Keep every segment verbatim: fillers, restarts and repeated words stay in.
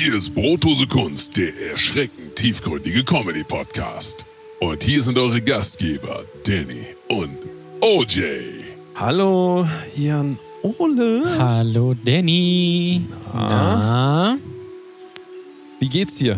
Hier ist Brotdose Kunst, der erschreckend tiefgründige Comedy-Podcast. Und hier sind eure Gastgeber, Danny und O J. Hallo, Jan Ole. Hallo, Danny. Na? Na? Wie geht's dir?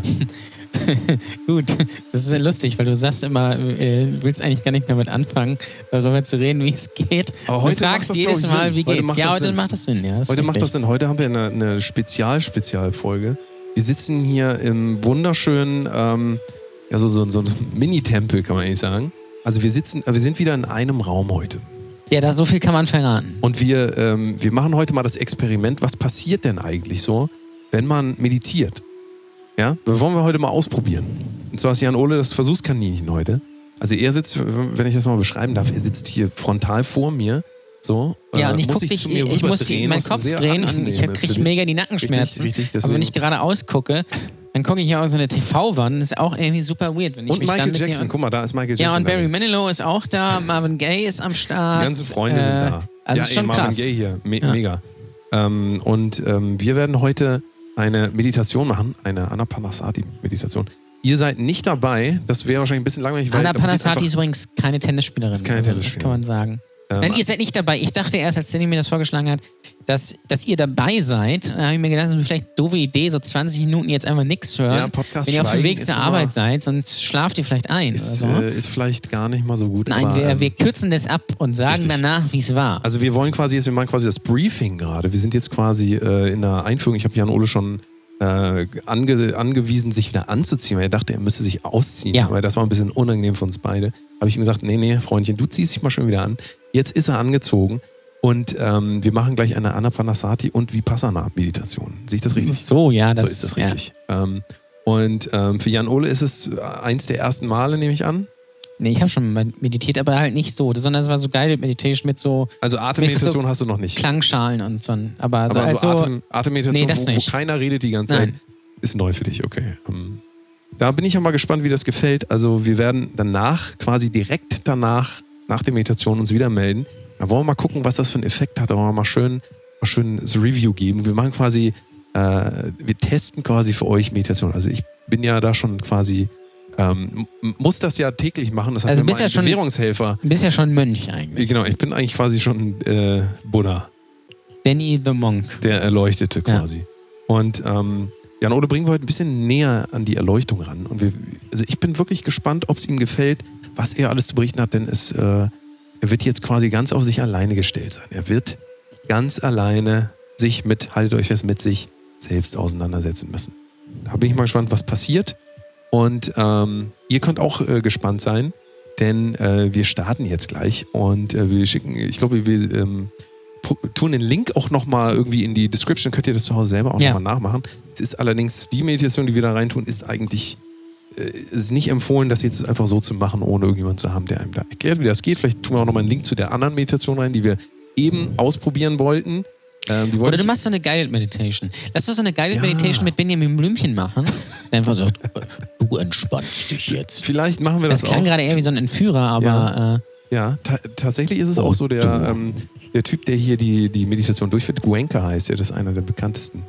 Gut, das ist ja lustig, weil du sagst immer, äh, du willst eigentlich gar nicht mehr mit anfangen, darüber zu reden, wie es geht. Aber Und heute du fragst macht das, jedes glaub ich, Mal, Sinn. wie Heute geht's. macht Ja, das heute Sinn. macht das Sinn. Ja, das Heute ist macht das richtig. Sinn. Heute haben wir eine, eine Spezial-Spezialfolge. Wir sitzen hier im wunderschönen, ähm, ja, so, so, so ein Mini-Tempel, kann man eigentlich sagen. Also wir sitzen, wir sind wieder in einem Raum heute. Ja, da so viel kann man verraten. Und wir, ähm, wir machen heute mal das Experiment, was passiert denn eigentlich so, wenn man meditiert? Ja, das wollen wir heute mal ausprobieren. Und zwar ist Jan Ole das Versuchskaninchen heute. Also er sitzt, wenn ich das mal beschreiben darf, er sitzt hier frontal vor mir. So, Ja, äh, und ich muss guck dich, zu mir ich muss rüberdrehen, meinen was Kopf sehr drehen und angenehm ich ist für kriege dich. mega die Nackenschmerzen. Richtig, richtig, aber wenn ich deswegen. gerade ausgucke, dann gucke ich ja auf so eine T V-Wand. Das ist auch irgendwie super weird. Wenn ich Und mich dann Michael mit dir- Jackson, guck mal, da ist Michael Jackson. Ja, und da Barry links. Manilow ist auch da, Marvin Gaye ist am Start. Die ganzen Freunde äh, sind da. Also ja, ist schon ey, Marvin krass. Gaye hier, Me Ja. mega. Ähm, und ähm, wir werden heute eine Meditation machen, eine Anapanasati-Meditation. Ihr seid nicht dabei, das wäre wahrscheinlich ein bisschen langweilig. weil Anna da passiert Panasati ist einfach- übrigens keine Tennisspielerin. Ist keine also, Das Tennisspielerin. kann man sagen. Ähm, Nein, ihr seid nicht dabei. Ich dachte erst, als Danny mir das vorgeschlagen hat, dass, dass ihr dabei seid. Da habe ich mir gedacht, das ist vielleicht eine doofe Idee, so zwanzig Minuten jetzt einfach nichts hören. Ja, Podcast wenn ihr auf dem schweigen Weg ist zur immer- Arbeit seid, sonst schlaft ihr vielleicht ein Ist, oder so. äh, ist vielleicht gar nicht mal so gut. Nein, aber, wir, ähm, wir kürzen das ab und sagen richtig. danach, wie es war. Also wir wollen quasi jetzt, wir machen quasi das Briefing gerade. Wir sind jetzt quasi äh, in der Einführung. Ich habe Jan Ole schon äh, ange, angewiesen, sich wieder anzuziehen, weil er dachte, er müsste sich ausziehen. Ja. Weil das war ein bisschen unangenehm für uns beide. Habe ich ihm gesagt, nee, nee, Freundchen, du ziehst dich mal schon wieder an. Jetzt ist er angezogen und ähm, wir machen gleich eine Anapanasati und Vipassana-Meditation. Sehe ich das richtig? so, ja, das so ist das richtig. Ähm, und ähm, für Jan Ole ist es eins der ersten Male, nehme ich an. Ja. Nee, ich habe schon mal meditiert, aber halt nicht so, sondern es war so Guided Meditation mit so Also Atemmeditation Mit so hast du noch nicht. Klangschalen und so. Aber, so, Aber also, so Atem, Atemmeditation, Nee, das wo, wo nicht. keiner redet die ganze Nein. Zeit, ist neu für dich, okay. Ähm, da bin ich ja mal gespannt, wie das gefällt. Also wir werden danach, quasi direkt danach, nach der Meditation uns wieder melden. Da wollen wir mal gucken, was das für einen Effekt hat. Da wollen wir mal schön, mal schön das Review geben. Wir machen quasi, äh, wir testen quasi für euch Meditation. Also ich bin ja da schon quasi, ähm, m- muss das ja täglich machen. Das hat Also mir bist mein ja schon- Bewährungshelfer. Du bist ja schon Mönch eigentlich. Genau, ich bin eigentlich quasi schon äh, Buddha. Danny the Monk. Der Erleuchtete quasi. Und ähm, Jan Ole bringen wir heute ein bisschen näher an die Erleuchtung ran. Und wir, also ich bin wirklich gespannt, ob es ihm gefällt, was er alles zu berichten hat, denn es, äh, er wird jetzt quasi ganz auf sich alleine gestellt sein. Er wird ganz alleine sich mit, haltet euch fest, mit sich selbst auseinandersetzen müssen. Da bin ich mal gespannt, was passiert. Und ähm, ihr könnt auch äh, gespannt sein, denn äh, wir starten jetzt gleich und äh, wir schicken, ich glaube, wir ähm, pu- tun den Link auch nochmal irgendwie in die Description, könnt ihr das zu Hause selber auch Ja. nochmal nachmachen. Es ist allerdings, die Meditation, die wir da reintun, ist eigentlich äh, ist nicht empfohlen, das jetzt einfach so zu machen, ohne irgendjemanden zu haben, der einem da erklärt, wie das geht. Vielleicht tun wir auch nochmal einen Link zu der anderen Meditation rein, die wir eben ausprobieren wollten. Ähm, die wollte Oder du ich- machst so eine Guided Meditation. Lass uns so eine Guided Ja. Meditation mit Benjamin Blümchen machen. Der einfach so, du entspannst dich jetzt. Vielleicht machen wir das, Das klang auch. gerade eher wie so ein Entführer, aber Ja. äh, Ja, ta tatsächlich ist es auch so, der, ähm, der Typ, der hier die, die Meditation durchführt, Goenka heißt er, das ist einer der bekanntesten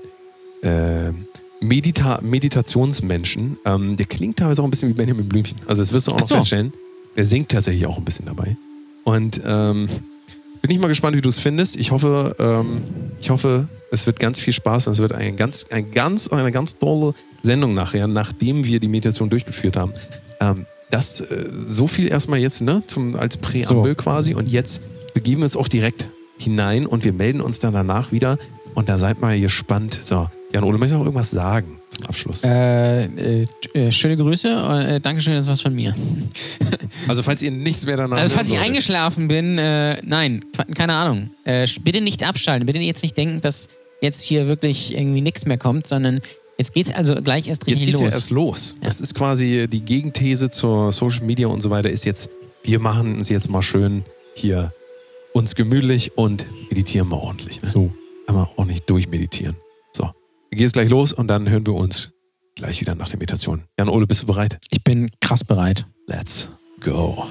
äh, Medita Meditationsmenschen. Ähm, der klingt teilweise auch ein bisschen wie Benjamin Blümchen. Also das wirst du auch Ach noch so. feststellen. Er singt tatsächlich auch ein bisschen dabei. Und ähm, bin ich mal gespannt, wie du es findest. Ich hoffe, ähm, ich hoffe, es wird ganz viel Spaß und es wird eine ganz, ein ganz, eine ganz tolle Sendung nachher, nachdem wir die Meditation durchgeführt haben. Ähm, das äh, so viel erstmal jetzt, ne, zum, als Präambel So. quasi. Und jetzt begeben wir uns auch direkt hinein und wir melden uns dann danach wieder. Und da seid mal gespannt. So, Jan Ole, möchtest du noch irgendwas sagen zum Abschluss? äh, äh, äh, schöne Grüße. Äh, Dankeschön, das war's von mir. Also, falls ihr nichts mehr danach Also falls ich hören solltet. eingeschlafen bin, äh, nein, keine Ahnung. Äh, bitte nicht abschalten. Bitte jetzt nicht denken, dass jetzt hier wirklich irgendwie nichts mehr kommt, sondern jetzt geht's also gleich erst Jetzt richtig geht's los. ja erst los. Ja. Das ist quasi die Gegenthese zur Social Media und so weiter ist jetzt, wir machen es jetzt mal schön hier uns gemütlich und meditieren mal ordentlich. Ne? So. Einmal ordentlich durchmeditieren. So, wir gehen jetzt gleich los und dann hören wir uns gleich wieder nach der Meditation. Jan Ole, bist du bereit? Ich bin krass bereit. Let's go.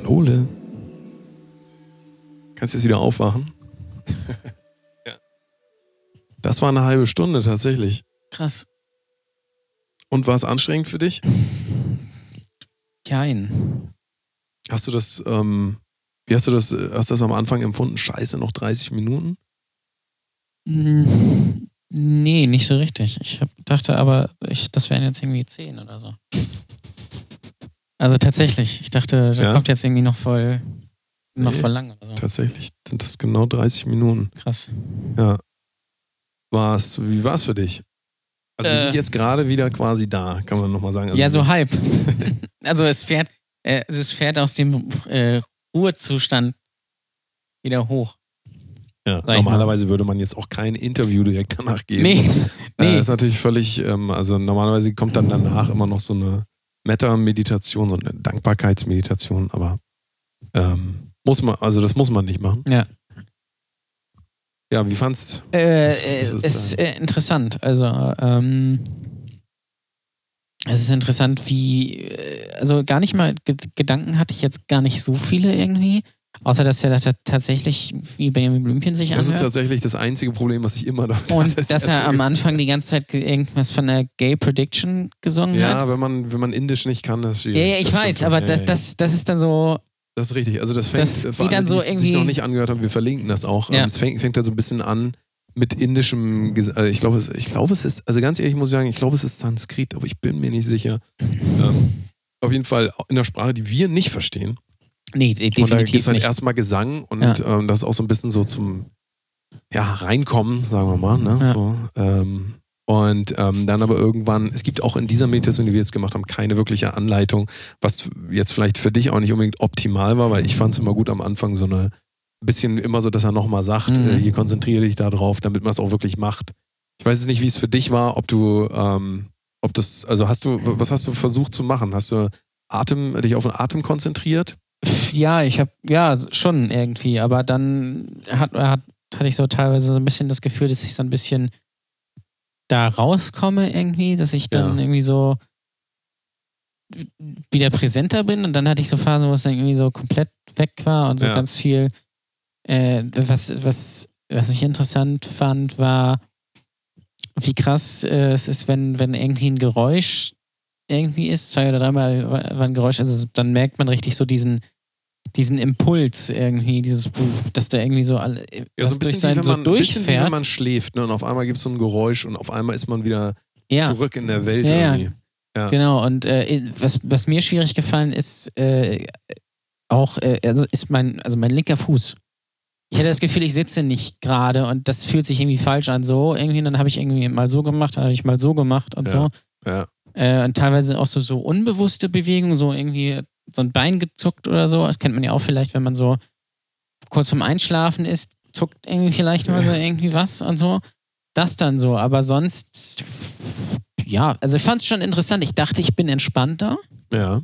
Ole. Kannst du jetzt wieder aufwachen? Ja. Das war eine halbe Stunde tatsächlich. Krass. Und war es anstrengend für dich? Kein. Hast du das, ähm, wie hast du das, hast du das am Anfang empfunden? Scheiße, noch dreißig Minuten? Mm, nee, nicht so richtig. Ich hab, dachte aber, ich, das wären jetzt irgendwie zehn oder so. Also tatsächlich, ich dachte, da Ja? kommt jetzt irgendwie noch voll, noch Nee, voll lang oder so. Tatsächlich sind das genau dreißig Minuten. Krass. Ja. War's, wie war es für dich? Also wir Äh. sind jetzt gerade wieder quasi da, kann man nochmal sagen. Also Ja, so halb. Also es fährt, äh, es fährt aus dem äh, Ruhezustand wieder hoch. Ja, Sag ich normalerweise würde man jetzt auch kein Interview direkt danach geben. Nee, nee. Äh, ist natürlich völlig, ähm, also normalerweise kommt dann danach immer noch so eine Metta-Meditation, so eine Dankbarkeitsmeditation, aber ähm, muss man, also das muss man nicht machen. Ja. Ja, wie fandst Äh, Was- äh, was ist ist, äh, interessant. Also, ähm, es ist interessant, wie, äh, also gar nicht mal, G Gedanken hatte ich jetzt gar nicht so viele irgendwie, außer dass er da tatsächlich wie Benjamin Blümchen sich Das ist anhört. tatsächlich das einzige Problem, was ich immer damit Und hatte, dass er er so- am Anfang die ganze Zeit ge- irgendwas von der Gay Prediction gesungen Ja, hat. wenn man, wenn man Indisch nicht kann, das ist Ja, schwierig. ja, ich Das stimmt weiß, schon. aber Ja, das, ja. das, das ist dann so, Das ist richtig. Also das fängt, Das für geht alle, dann die so es sich irgendwie- noch nicht angehört haben, wir verlinken das auch. Ja. Ähm, Es fängt, fängt da so ein bisschen an mit indischem, Ges- äh, ich glaube, es, ich glaube, es ist, also ganz ehrlich muss ich sagen, ich glaube, es ist Sanskrit, aber ich bin mir nicht sicher. Ähm, auf jeden Fall in der Sprache, die wir nicht verstehen. nee, de- Und da gibt definitiv es halt nicht. erstmal Gesang und Ja. ähm, das ist auch so ein bisschen so zum, ja, Reinkommen, sagen wir mal. Ne? Ja. So, ähm, und ähm, dann aber irgendwann, es gibt auch in dieser Meditation, die wir jetzt gemacht haben, keine wirkliche Anleitung, was jetzt vielleicht für dich auch nicht unbedingt optimal war, weil ich fand es immer gut am Anfang so eine, bisschen immer so, dass er nochmal sagt, Mhm. äh, hier konzentriere dich da drauf, damit man es auch wirklich macht. Ich weiß jetzt nicht, wie es für dich war, ob du, ähm, ob das, also hast du, was hast du versucht zu machen? Hast du Atem, dich auf den Atem konzentriert? Ja, ich habe, ja, schon irgendwie, aber dann hat, hat, hatte ich so teilweise so ein bisschen das Gefühl, dass ich so ein bisschen da rauskomme irgendwie, dass ich dann Ja. irgendwie so wieder präsenter bin und dann hatte ich so Phasen, wo es dann irgendwie so komplett weg war und so Ja. ganz viel, äh, was, was, was ich interessant fand, war, wie krass äh, es ist, wenn, wenn irgendwie ein Geräusch irgendwie ist, zwei oder dreimal war war ein Geräusch, also dann merkt man richtig so diesen, diesen Impuls irgendwie, dieses, dass da irgendwie so alle, Ja, was so ein durch bisschen, sein wie wenn so man, ein bisschen wie durchfährt. wenn man schläft, ne? Und auf einmal gibt es so ein Geräusch und auf einmal ist man wieder Ja, zurück in der Welt Ja, ja. irgendwie. Ja. genau. Und äh, was, was mir schwierig gefallen ist, äh, auch, äh, also ist mein, also mein linker Fuß. Ich hatte das Gefühl, ich sitze nicht gerade und das fühlt sich irgendwie falsch an. So irgendwie, dann habe ich irgendwie mal so gemacht, dann habe ich mal so gemacht und Ja. so. Ja. Äh, und teilweise auch so, so unbewusste Bewegungen, so irgendwie so ein Bein gezuckt oder so. Das kennt man ja auch vielleicht, wenn man so kurz vorm Einschlafen ist, zuckt irgendwie vielleicht mal so irgendwie was und so. Das dann so, aber sonst, ja, also ich fand es schon interessant. Ich dachte, ich bin entspannter. Ja,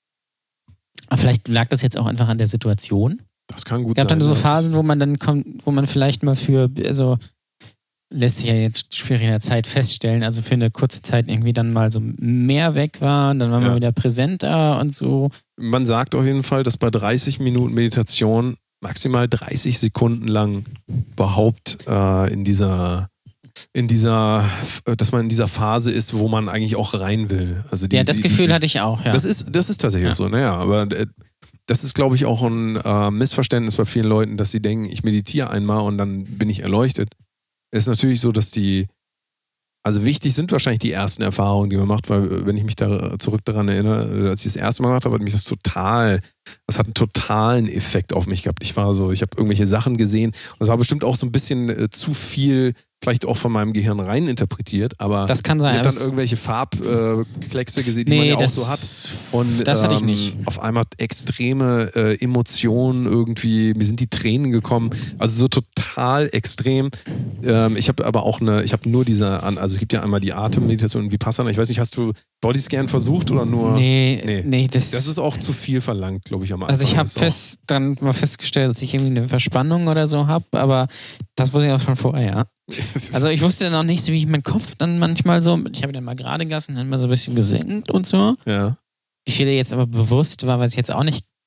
Aber vielleicht lag das jetzt auch einfach an der Situation. das kann gut Es gab sein. dann so Das- Phasen, wo man dann kommt, wo man vielleicht mal für, also lässt sich ja jetzt schwierig in der Zeit feststellen, also für eine kurze Zeit irgendwie dann mal so mehr weg war und dann war man Ja. wieder präsenter und so. Man sagt auf jeden Fall, dass bei dreißig Minuten Meditation maximal dreißig Sekunden lang überhaupt äh, in dieser in dieser, dass man in dieser Phase ist, wo man eigentlich auch rein will. Also die, Ja, das die, Gefühl die, hatte ich auch, ja. Das ist, das ist tatsächlich Ja. so, naja, aber äh, das ist, glaube ich, auch ein äh, Missverständnis bei vielen Leuten, dass sie denken, ich meditiere einmal und dann bin ich erleuchtet. Es ist natürlich so, dass die, also wichtig sind wahrscheinlich die ersten Erfahrungen, die man macht, weil wenn ich mich da zurück daran erinnere, als ich das erste Mal gemacht habe, hat mich das total, das hat einen totalen Effekt auf mich gehabt. Ich war so, ich habe irgendwelche Sachen gesehen und es war bestimmt auch so ein bisschen äh, zu viel, vielleicht auch von meinem Gehirn rein interpretiert, aber Das kann sein, ich habe aber dann es- irgendwelche Farbkleckse äh, gesehen, die Nee, man ja auch das- so hat. Und das hatte ich ähm, nicht. auf einmal extreme äh, Emotionen irgendwie, mir sind die Tränen gekommen, also so total extrem. Ähm, ich habe aber auch eine, ich habe nur diese, also es gibt ja einmal die Atemmeditation und Vipassana, ich weiß nicht, hast du Bodyscan versucht oder nur? Nee, Nee. nee, das, Das ist auch zu viel verlangt, glaube ich, am Anfang. also ich habe Das ist auch- fest, dann mal festgestellt, dass ich irgendwie eine Verspannung oder so habe, aber das wusste ich auch schon vorher, ja. Also ich wusste dann auch nicht so, wie ich meinen Kopf dann manchmal so, ich habe dann mal gerade gelassen, dann mal so ein bisschen gesenkt und so. ja. Wie viel jetzt aber bewusst war, weiß ich jetzt auch nicht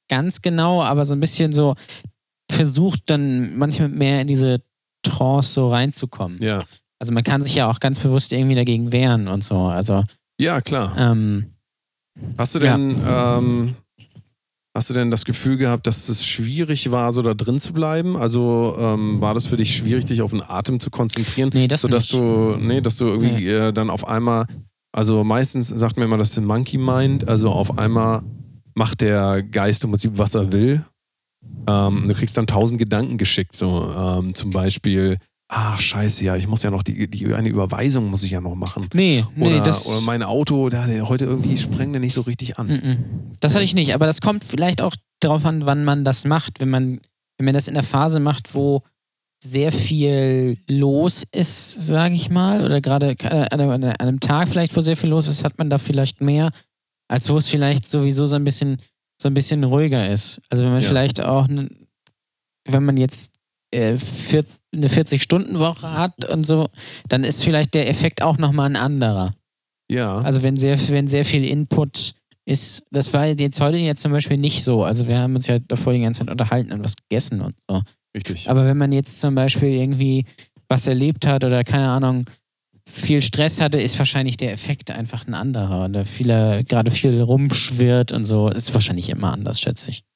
ganz genau, aber so ein bisschen so versucht dann manchmal mehr in diese Trance so reinzukommen. Ja. Also man kann sich ja auch ganz bewusst irgendwie dagegen wehren und so. Also Ja, klar. ähm, Hast du denn, ja. ähm, hast du denn das Gefühl gehabt, dass es schwierig war, so da drin zu bleiben? Also ähm, war das für dich schwierig, dich auf den Atem zu konzentrieren? Nee, das sodass nicht. du, nee, dass du irgendwie Nee. äh, dann auf einmal, also meistens sagt man immer, das ist ein Monkey Mind, also auf einmal macht der Geist im Prinzip, was er will. Ähm, du kriegst dann tausend Gedanken geschickt, so ähm, zum Beispiel, ach scheiße, ja, ich muss ja noch, die, die eine Überweisung muss ich ja noch machen. Nee, nee, Oder, das... oder mein Auto, der, der heute irgendwie sprengt der nicht so richtig an. Mm-mm. Das hatte ich nicht, aber das kommt vielleicht auch darauf an, wann man das macht. Wenn man, wenn man das in der Phase macht, wo sehr viel los ist, sage ich mal, oder gerade an einem, an einem Tag vielleicht, wo sehr viel los ist, hat man da vielleicht mehr, als wo es vielleicht sowieso so ein bisschen, so ein bisschen ruhiger ist. Also wenn man Ja. vielleicht auch, ne, wenn man jetzt äh, vierzig, eine vierzig-Stunden-Woche hat und so, dann ist vielleicht der Effekt auch nochmal ein anderer. Ja. Also wenn sehr, wenn sehr viel Input ist, das war jetzt heute jetzt zum Beispiel nicht so. Also wir haben uns ja davor die ganze Zeit unterhalten und was gegessen und so. Richtig. Aber wenn man jetzt zum Beispiel irgendwie was erlebt hat oder keine Ahnung, viel Stress hatte, ist wahrscheinlich der Effekt einfach ein anderer. Oder viele, gerade viel rumschwirrt und so, ist wahrscheinlich immer anders, schätze ich.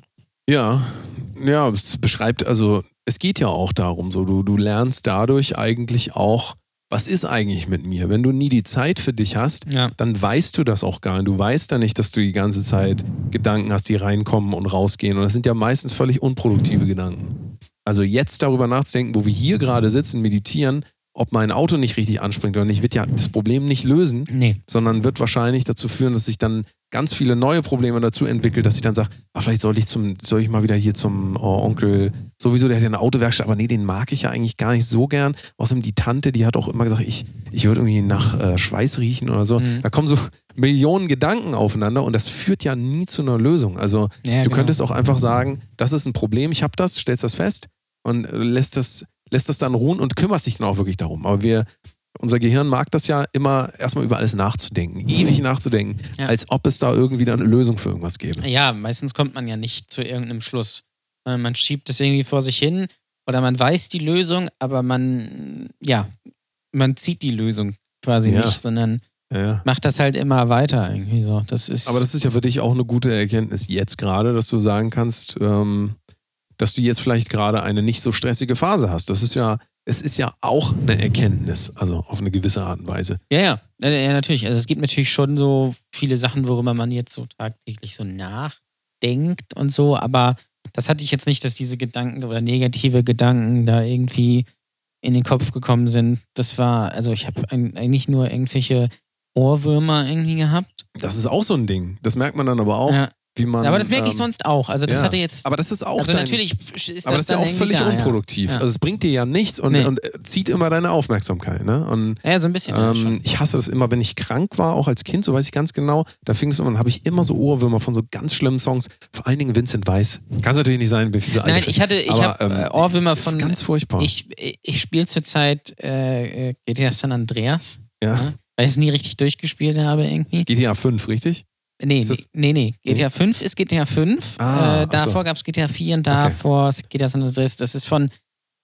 Ja, ja, es beschreibt, also es geht ja auch darum, so du, du lernst dadurch eigentlich auch, was ist eigentlich mit mir? Wenn du nie die Zeit für dich hast, Ja. dann weißt du das auch gar nicht. Du weißt ja nicht, dass du die ganze Zeit Gedanken hast, die reinkommen und rausgehen. Und das sind ja meistens völlig unproduktive Gedanken. Also jetzt darüber nachzudenken, wo wir hier gerade sitzen, meditieren, ob mein Auto nicht richtig anspringt oder nicht, wird ja das Problem nicht lösen, Nee. sondern wird wahrscheinlich dazu führen, dass sich dann ganz viele neue Probleme dazu entwickelt, dass ich dann sage, ach, vielleicht soll ich zum, soll ich mal wieder hier zum oh, Onkel, sowieso, der hat ja eine Autowerkstatt, aber nee, den mag ich ja eigentlich gar nicht so gern. Außerdem die Tante, die hat auch immer gesagt, ich, ich würde irgendwie nach äh, Schweiß riechen oder so. Mhm. Da kommen so Millionen Gedanken aufeinander und das führt ja nie zu einer Lösung. Also Ja, du genau. könntest auch einfach sagen, das ist ein Problem, ich habe das, stellst das fest und äh, lässt das, lässt das dann ruhen und kümmerst dich dann auch wirklich darum. Aber wir Unser Gehirn mag das ja immer, erstmal über alles nachzudenken, ewig nachzudenken, Ja. als ob es da irgendwie dann eine Lösung für irgendwas gäbe. Ja, meistens kommt man ja nicht zu irgendeinem Schluss. Sondern man schiebt es irgendwie vor sich hin oder man weiß die Lösung, aber man, ja, man zieht die Lösung quasi Ja. nicht, sondern Ja, ja. macht das halt immer weiter irgendwie so. Das ist. Aber das ist ja für dich auch eine gute Erkenntnis jetzt gerade, dass du sagen kannst, ähm, dass du jetzt vielleicht gerade eine nicht so stressige Phase hast. Das ist ja, es ist ja auch eine Erkenntnis, also auf eine gewisse Art und Weise. Ja, ja, ja, ja, natürlich. Also es gibt natürlich schon so viele Sachen, worüber man jetzt so tagtäglich so nachdenkt und so, aber das hatte ich jetzt nicht, dass diese Gedanken oder negative Gedanken da irgendwie in den Kopf gekommen sind. Das war, also ich habe eigentlich nur irgendwelche Ohrwürmer irgendwie gehabt. Das ist auch so ein Ding. Das merkt man dann aber auch, Ja. wie man. Aber das merke ich ähm, sonst auch. Also das ja. hatte jetzt. Aber das ist auch also dein, natürlich ist aber das, das ist ja dann auch irgendwie völlig da, unproduktiv. Ja. Also es bringt dir ja nichts und, Nee. und äh, zieht immer deine Aufmerksamkeit. Ne? Und Ja, so ein bisschen. ja, Ähm, schon. ich hasse das immer, wenn ich krank war, auch als Kind, so weiß ich ganz genau, da fing es an, dann habe ich immer so Ohrwürmer von so ganz schlimmen Songs, vor allen Dingen Vincent Weiss. Kann es natürlich nicht sein, wie viele Nein, ich hatte, ich Aber, habe ähm, äh, Ohrwürmer von. Ganz furchtbar. Ich, ich spiele zurzeit äh, äh, G T A San Andreas, ja. weil ich es nie richtig durchgespielt habe irgendwie. G T A fünf, richtig? Nee, Ist das- nee, nee. G T A fünf ist G T A fünf. Ah, äh, davor ach so. gab es G T A vier und davor G T A San Andreas. Das ist von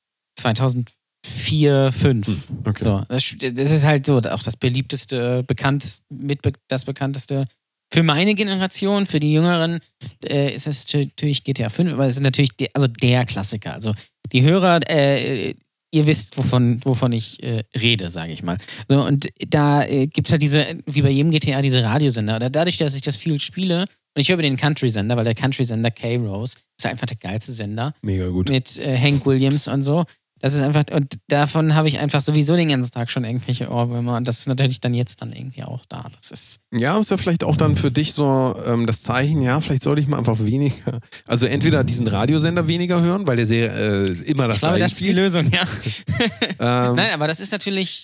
zweitausendvier, fünf. Hm, okay. So, das, das ist halt so auch das beliebteste, bekannteste, mit be- das bekannteste. Für meine Generation, für die Jüngeren, äh, ist es natürlich G T A fünf, aber es ist natürlich der, also der Klassiker. Also die Hörer, äh, ihr wisst, wovon, wovon ich äh, rede, sage ich mal. So, und da äh, gibt es halt diese, wie bei jedem G T A, diese Radiosender. Oder dadurch, dass ich das viel spiele, und ich höre über den Country-Sender, weil der Country-Sender K-Rose ist einfach der geilste Sender Mega gut. mit äh, Hank Williams und so. Das ist einfach, und davon habe ich einfach sowieso den ganzen Tag schon irgendwelche Ohrwürmer und das ist natürlich dann jetzt dann irgendwie auch da. Das ist. Ja, ist ja vielleicht auch dann für dich so ähm, das Zeichen, ja, vielleicht sollte ich mal einfach weniger, also entweder diesen Radiosender weniger hören, weil der sehr äh, immer das Ich glaube, Gleiche das ist die spielt. Lösung, ja. Ähm, Nein, aber das ist natürlich,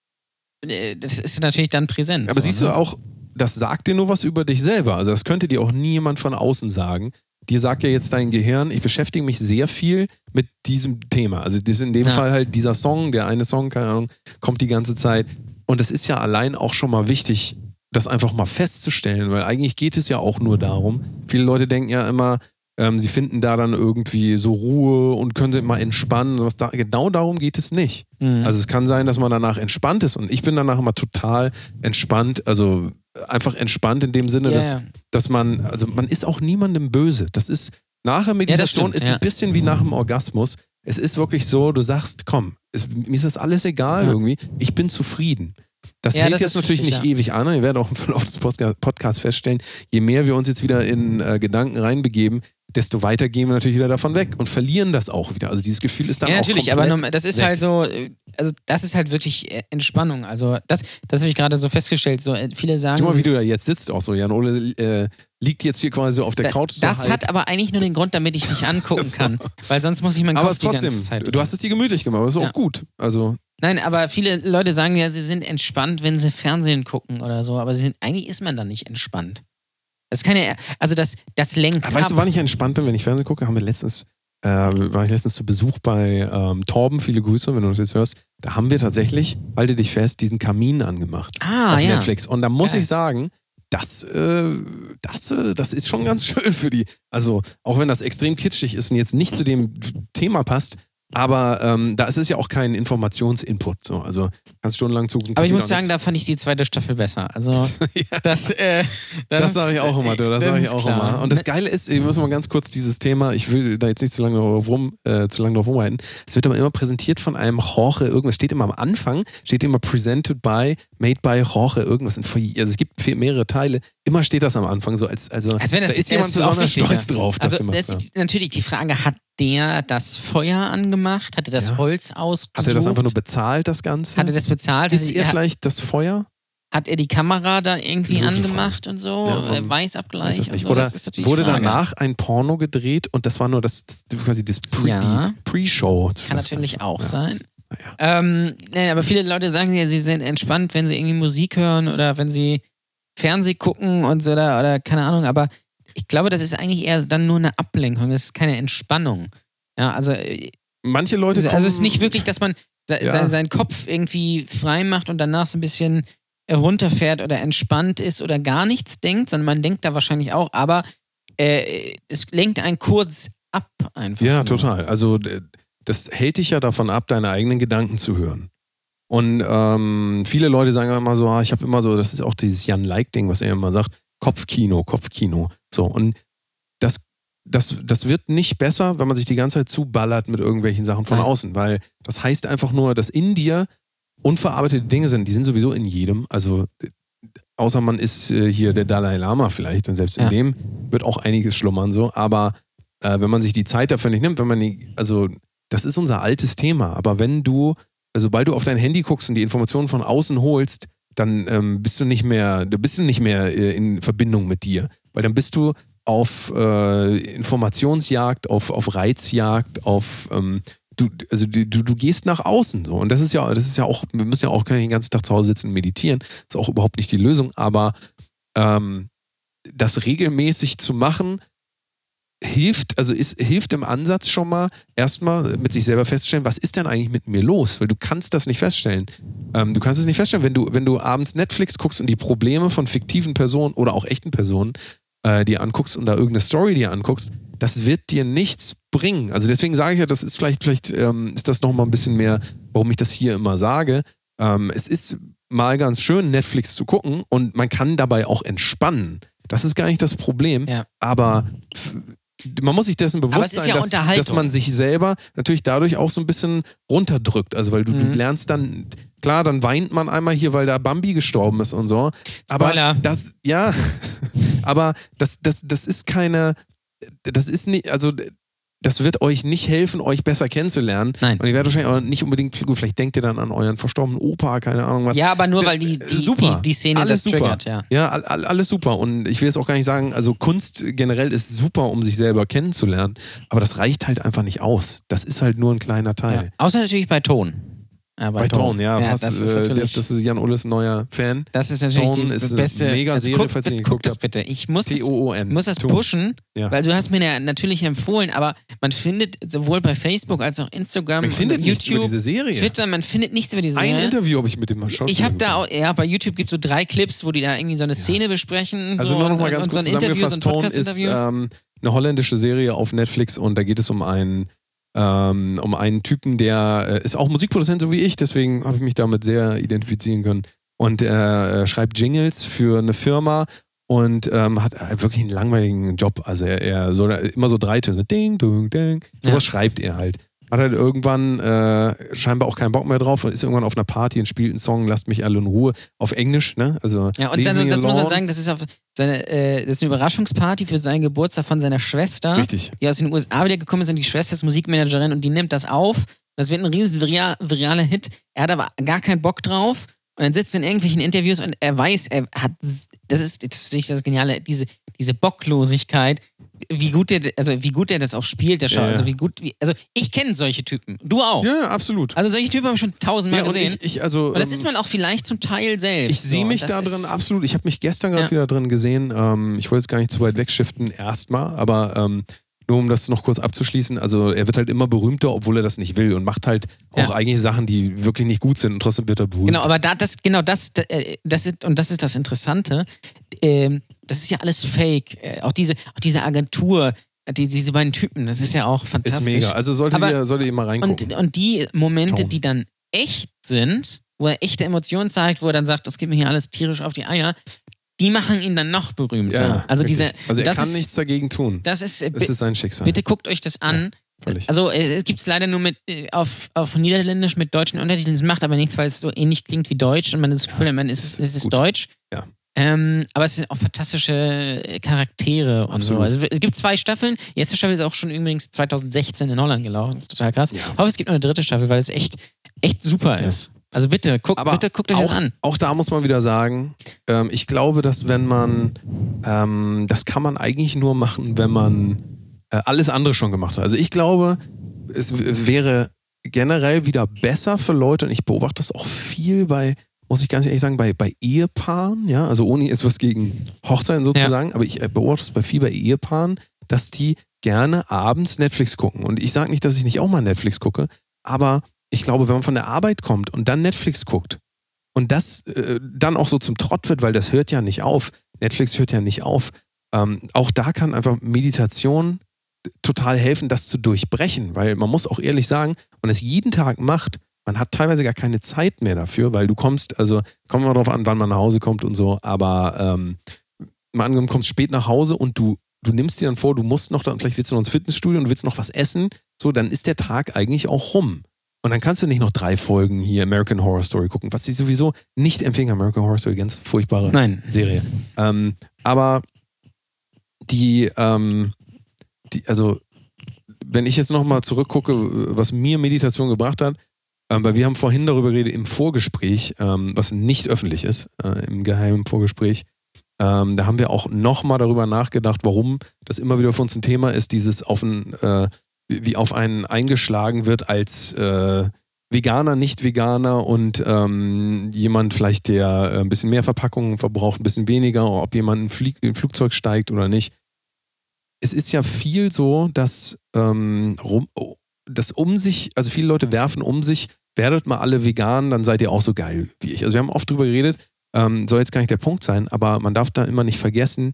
äh, das ist natürlich dann präsent. Aber so, siehst ne? du auch, das sagt dir nur was über dich selber. Also das könnte dir auch nie jemand von außen sagen. Dir sagt ja jetzt dein Gehirn, ich beschäftige mich sehr viel mit diesem Thema. Also das ist in dem Ja. Fall halt dieser Song, der eine Song, keine Ahnung, kommt die ganze Zeit. Und es ist ja allein auch schon mal wichtig, das einfach mal festzustellen, weil eigentlich geht es ja auch nur darum, viele Leute denken ja immer, ähm, sie finden da dann irgendwie so Ruhe und können sich mal entspannen. Sowas da, genau darum geht es nicht. Mhm. Also es kann sein, dass man danach entspannt ist und ich bin danach immer total entspannt, also einfach entspannt in dem Sinne, yeah, dass, dass man, also man ist auch niemandem böse. Das ist, nach der Meditation ja, ist ja. ein bisschen wie nach dem Orgasmus. Es ist wirklich so, du sagst, komm, es, mir ist das alles egal ja. irgendwie, ich bin zufrieden. Das ja, hält das jetzt natürlich richtig, nicht ja. ewig an. Wir werden auch im Verlauf des Podcasts feststellen, je mehr wir uns jetzt wieder in äh, Gedanken reinbegeben, desto weiter gehen wir natürlich wieder davon weg und verlieren das auch wieder. Also dieses Gefühl ist dann ja, auch natürlich, komplett aber das ist weg. Halt so, also das ist halt wirklich Entspannung. Also das, das habe ich gerade so festgestellt. So viele sagen. Guck mal, wie du da jetzt sitzt auch so. Jan Ole äh, liegt jetzt hier quasi so auf der da, Couch. Das so hat halt. aber eigentlich nur den Grund, damit ich dich angucken kann. Weil sonst muss ich meinen Kopf aber trotzdem, die ganze Zeit. Du hast es dir gemütlich gemacht, aber ist ja. auch gut. Also Nein, aber viele Leute sagen ja, sie sind entspannt, wenn sie Fernsehen gucken oder so. Aber sie sind, eigentlich ist man dann nicht entspannt. Das kann ja, also das, das lenkt ab. Weißt du, wann ich entspannt bin, wenn ich Fernsehen gucke? Haben wir letztens, äh, war ich letztens zu Besuch bei ähm, Torben, viele Grüße, wenn du das jetzt hörst. Da haben wir tatsächlich, halte dich fest, diesen Kamin angemacht ah, auf ja. Netflix. Und da muss Geil. ich sagen, das, äh, das, äh, das ist schon ganz schön für die, also auch wenn das extrem kitschig ist und jetzt nicht zu dem Thema passt, aber ähm, da ist es ja auch kein Informationsinput. So. Also kannst stundenlang zugucken. Aber ich muss sagen, da fand ich die zweite Staffel besser. Also ja. das, äh, das, das sage ich auch immer. Das, das sage ich auch klar. immer. Und das Geile ist, ich muss mal ganz kurz dieses Thema, ich will da jetzt nicht zu lange drauf rum, äh, zu lange drauf rumhalten. Es wird aber immer präsentiert von einem Jorge, irgendwas steht immer am Anfang, steht immer presented by, made by Jorge, irgendwas. Also es gibt mehrere Teile. Immer steht das am Anfang so als, also, also wenn das, da ist jemand besonders stolz drauf. Also das ist natürlich die Frage, hat der das Feuer angemacht? Hat er das ja. Holz ausgesucht? Hat er das einfach nur bezahlt, das Ganze? Hat er das bezahlt? Ist er vielleicht das Feuer? Hat er die Kamera da irgendwie so angemacht und so? Ja, Weißabgleich und so? Oder das ist wurde Frage. danach ein Porno gedreht und das war nur das, quasi das Pre, ja. Pre-Show? Kann natürlich auch ja. sein. Ja. Ähm, nee, aber viele Leute sagen ja, sie sind entspannt, wenn sie irgendwie Musik hören oder wenn sie Fernsehen gucken und so oder, oder keine Ahnung, aber ich glaube, das ist eigentlich eher dann nur eine Ablenkung, das ist keine Entspannung. Ja, also manche Leute also, kommen, also es ist nicht wirklich, dass man se- ja. seinen, seinen Kopf irgendwie frei macht und danach so ein bisschen runterfährt oder entspannt ist oder gar nichts denkt, sondern man denkt da wahrscheinlich auch, aber äh, es lenkt einen kurz ab einfach. Ja, nur. total. Also das hält dich ja davon ab, deine eigenen Gedanken zu hören. Und ähm, viele Leute sagen immer so, ah, ich habe immer so, das ist auch dieses Jan-Like-Ding, was er immer sagt, Kopfkino, Kopfkino. So, und das, das, das wird nicht besser, wenn man sich die ganze Zeit zuballert mit irgendwelchen Sachen von Nein. außen, weil das heißt einfach nur, dass in dir unverarbeitete Dinge sind, die sind sowieso in jedem, also außer man ist äh, hier der Dalai Lama vielleicht und selbst in ja. dem wird auch einiges schlummern so, aber äh, wenn man sich die Zeit dafür nicht nimmt, wenn man die, also das ist unser altes Thema, aber wenn du, also sobald du auf dein Handy guckst und die Informationen von außen holst, dann ähm, bist du nicht mehr, du bist du nicht mehr äh, in Verbindung mit dir, weil dann bist du auf äh, Informationsjagd, auf, auf Reizjagd, auf ähm, du, also du, du gehst nach außen so und das ist ja, das ist ja auch, wir müssen ja auch den ganzen Tag zu Hause sitzen und meditieren, das ist auch überhaupt nicht die Lösung, aber ähm, das regelmäßig zu machen, hilft, also ist, hilft im Ansatz schon mal erstmal mit sich selber feststellen, was ist denn eigentlich mit mir los? Weil du kannst das nicht feststellen. Ähm, du kannst es nicht feststellen, wenn du, wenn du abends Netflix guckst und die Probleme von fiktiven Personen oder auch echten Personen äh, dir anguckst und da irgendeine Story dir anguckst, das wird dir nichts bringen. Also deswegen sage ich ja, das ist vielleicht, vielleicht ähm, ist das nochmal ein bisschen mehr, warum ich das hier immer sage. Ähm, es ist mal ganz schön, Netflix zu gucken und man kann dabei auch entspannen. Das ist gar nicht das Problem. Ja. Aber f- man muss sich dessen bewusst sein, ja dass, dass man sich selber natürlich dadurch auch so ein bisschen runterdrückt. Also weil du, mhm. du lernst dann, klar, dann weint man einmal hier, weil da Bambi gestorben ist und so. Spoiler. Aber das, ja, aber das, das, das ist keine, das ist nicht, also das wird euch nicht helfen, euch besser kennenzulernen. Nein. Und ihr werdet wahrscheinlich auch nicht unbedingt, gut, vielleicht denkt ihr dann an euren verstorbenen Opa, keine Ahnung was. Ja, aber nur weil die, die, super. die, die Szene alles das super. triggert, ja. Ja, all, all, alles super. Und ich will jetzt auch gar nicht sagen, also Kunst generell ist super, um sich selber kennenzulernen, aber das reicht halt einfach nicht aus. Das ist halt nur ein kleiner Teil. Ja. Außer natürlich bei Ton. Ja, bei Throne, ja. ja fast, das, ist äh, natürlich, das, das ist Jan Olles neuer Fan. Das ist natürlich Throne die ist beste. eine mega Serie, also guck, falls ihr nicht guck geguckt das habt. bitte. Ich muss, T O O N. muss das Throne. pushen, Ja. weil du hast mir ja natürlich empfohlen, aber man findet sowohl bei Facebook als auch Instagram, Man findet und nichts YouTube, über diese Serie. Twitter, man findet nichts über die Serie. Ein Interview habe ich mit dem Schauspieler. Ich habe da auch, ja, bei YouTube gibt es so drei Clips, wo die da irgendwie so eine Szene besprechen. Also so, nur noch mal und, ganz und kurz so ein Interview, so ein zusammengefasst, Throne ist Podcast-Interview. ähm, eine holländische Serie auf Netflix und da geht es um einen ähm, um einen Typen, der äh, ist auch Musikproduzent, so wie ich, deswegen habe ich mich damit sehr identifizieren können. Und er äh, schreibt Jingles für eine Firma und ähm, hat äh, wirklich einen langweiligen Job. Also er, er soll immer so drei Töne, ding, ding, ding. Sowas Ja. schreibt er halt. Hat halt irgendwann äh, scheinbar auch keinen Bock mehr drauf und ist irgendwann auf einer Party und spielt einen Song, lasst mich alle in Ruhe, auf Englisch, ne? Also Ja, und Leave dann, Me das muss man Alone. sagen, das ist, auf seine, äh, das ist eine Überraschungsparty für seinen Geburtstag von seiner Schwester, Richtig. die aus den U S A wieder gekommen ist und die Schwester ist Musikmanagerin und die nimmt das auf. Das wird ein riesen viral, viraler Hit. Er hat aber gar keinen Bock drauf und dann sitzt er in irgendwelchen Interviews und er weiß, er hat, das ist, das ist das Geniale, diese, diese Bocklosigkeit, wie gut der, also wie gut der das auch spielt, der Schau. Ja, ja. Also wie gut, wie, also ich kenne solche Typen. Du auch. Ja, absolut. Also solche Typen habe ich schon tausendmal Ja, und gesehen. ich, ich, also, und das ähm, ist man auch vielleicht zum Teil selbst. Ich sehe so. mich Das da ist- drin absolut. Ich habe mich gestern gerade Ja. wieder drin gesehen. Ähm, ich wollte jetzt gar nicht zu weit wegschiften erstmal, aber ähm, nur um das noch kurz abzuschließen, also er wird halt immer berühmter, obwohl er das nicht will und macht halt auch Ja. eigentlich Sachen, die wirklich nicht gut sind und trotzdem wird er berühmt. Genau, aber da, das, genau das, äh, das ist, und das ist das Interessante, ähm, das ist ja alles Fake. Äh, auch, diese, auch diese Agentur, die, diese beiden Typen, das ist ja auch Ist fantastisch. mega. Also solltet, Aber- ihr, solltet ihr mal reingucken. Und, und die Momente, Tone. die dann echt sind, wo er echte Emotionen zeigt, wo er dann sagt, das geht mir hier alles tierisch auf die Eier, die machen ihn dann noch berühmter. also richtig. diese, also er das kann ist, nichts dagegen tun. Das ist, äh, Es ist sein Schicksal. bitte guckt euch das an. Völlig. Also äh, es gibt es leider nur mit äh, auf, auf Niederländisch mit deutschen Untertiteln. Es macht aber nichts, weil es so ähnlich klingt wie Deutsch und man das Gefühl hat, man ist, ist es ist gut. Deutsch. Ja. Ähm, aber es sind auch fantastische äh, Charaktere und so. Absolut. Also es gibt zwei Staffeln. Die erste Staffel ist auch schon übrigens zwanzig sechzehn in Holland gelaufen. Total krass. Ja. Ich hoffe, es gibt noch eine dritte Staffel, weil es echt, echt super Ja. ist. Also bitte, guck, Aber bitte guckt euch auch, das an. Auch da muss man wieder sagen, ähm, ich glaube, dass wenn man, ähm, das kann man eigentlich nur machen, wenn man äh, alles andere schon gemacht hat. Also ich glaube, es w- wäre generell wieder besser für Leute, und ich beobachte das auch viel bei, muss ich ganz ehrlich sagen, bei, bei Ehepaaren, ja, also ohne jetzt was gegen Hochzeiten sozusagen, aber ich äh, beobachte das bei viel bei Ehepaaren, dass die gerne abends Netflix gucken. Und ich sage nicht, dass ich nicht auch mal Netflix gucke, aber ich glaube, wenn man von der Arbeit kommt und dann Netflix guckt und das äh, dann auch so zum Trott wird, weil das hört ja nicht auf, Netflix hört ja nicht auf, ähm, auch da kann einfach Meditation total helfen, das zu durchbrechen, weil man muss auch ehrlich sagen, man es jeden Tag macht, man hat teilweise gar keine Zeit mehr dafür, weil du kommst, also kommt mal drauf an, wann man nach Hause kommt und so, aber ähm, mal angenommen, kommst spät nach Hause und du, du nimmst dir dann vor, du musst noch, dann, vielleicht willst du noch ins Fitnessstudio und willst noch was essen, so, dann ist der Tag eigentlich auch rum. Und dann kannst du nicht noch drei Folgen hier American Horror Story gucken, was ich sowieso nicht empfehle. American Horror Story, ganz furchtbare Nein. Serie. Ähm, aber die, ähm, die, also wenn ich jetzt nochmal zurückgucke, was mir Meditation gebracht hat, ähm, weil wir haben vorhin darüber geredet im Vorgespräch, ähm, was nicht öffentlich ist, äh, im geheimen Vorgespräch, ähm, da haben wir auch nochmal darüber nachgedacht, warum das immer wieder für uns ein Thema ist, dieses auf ein, äh, wie auf einen eingeschlagen wird als äh, Veganer, Nicht-Veganer und ähm, jemand vielleicht, der äh, ein bisschen mehr Verpackungen verbraucht, ein bisschen weniger, ob jemand in, Flieg- in ein Flugzeug steigt oder nicht. Es ist ja viel so, dass, ähm, rum, dass um sich, also viele Leute werfen um sich, werdet mal alle vegan, dann seid ihr auch so geil wie ich. Also wir haben oft drüber geredet, ähm, soll jetzt gar nicht der Punkt sein, aber man darf da immer nicht vergessen,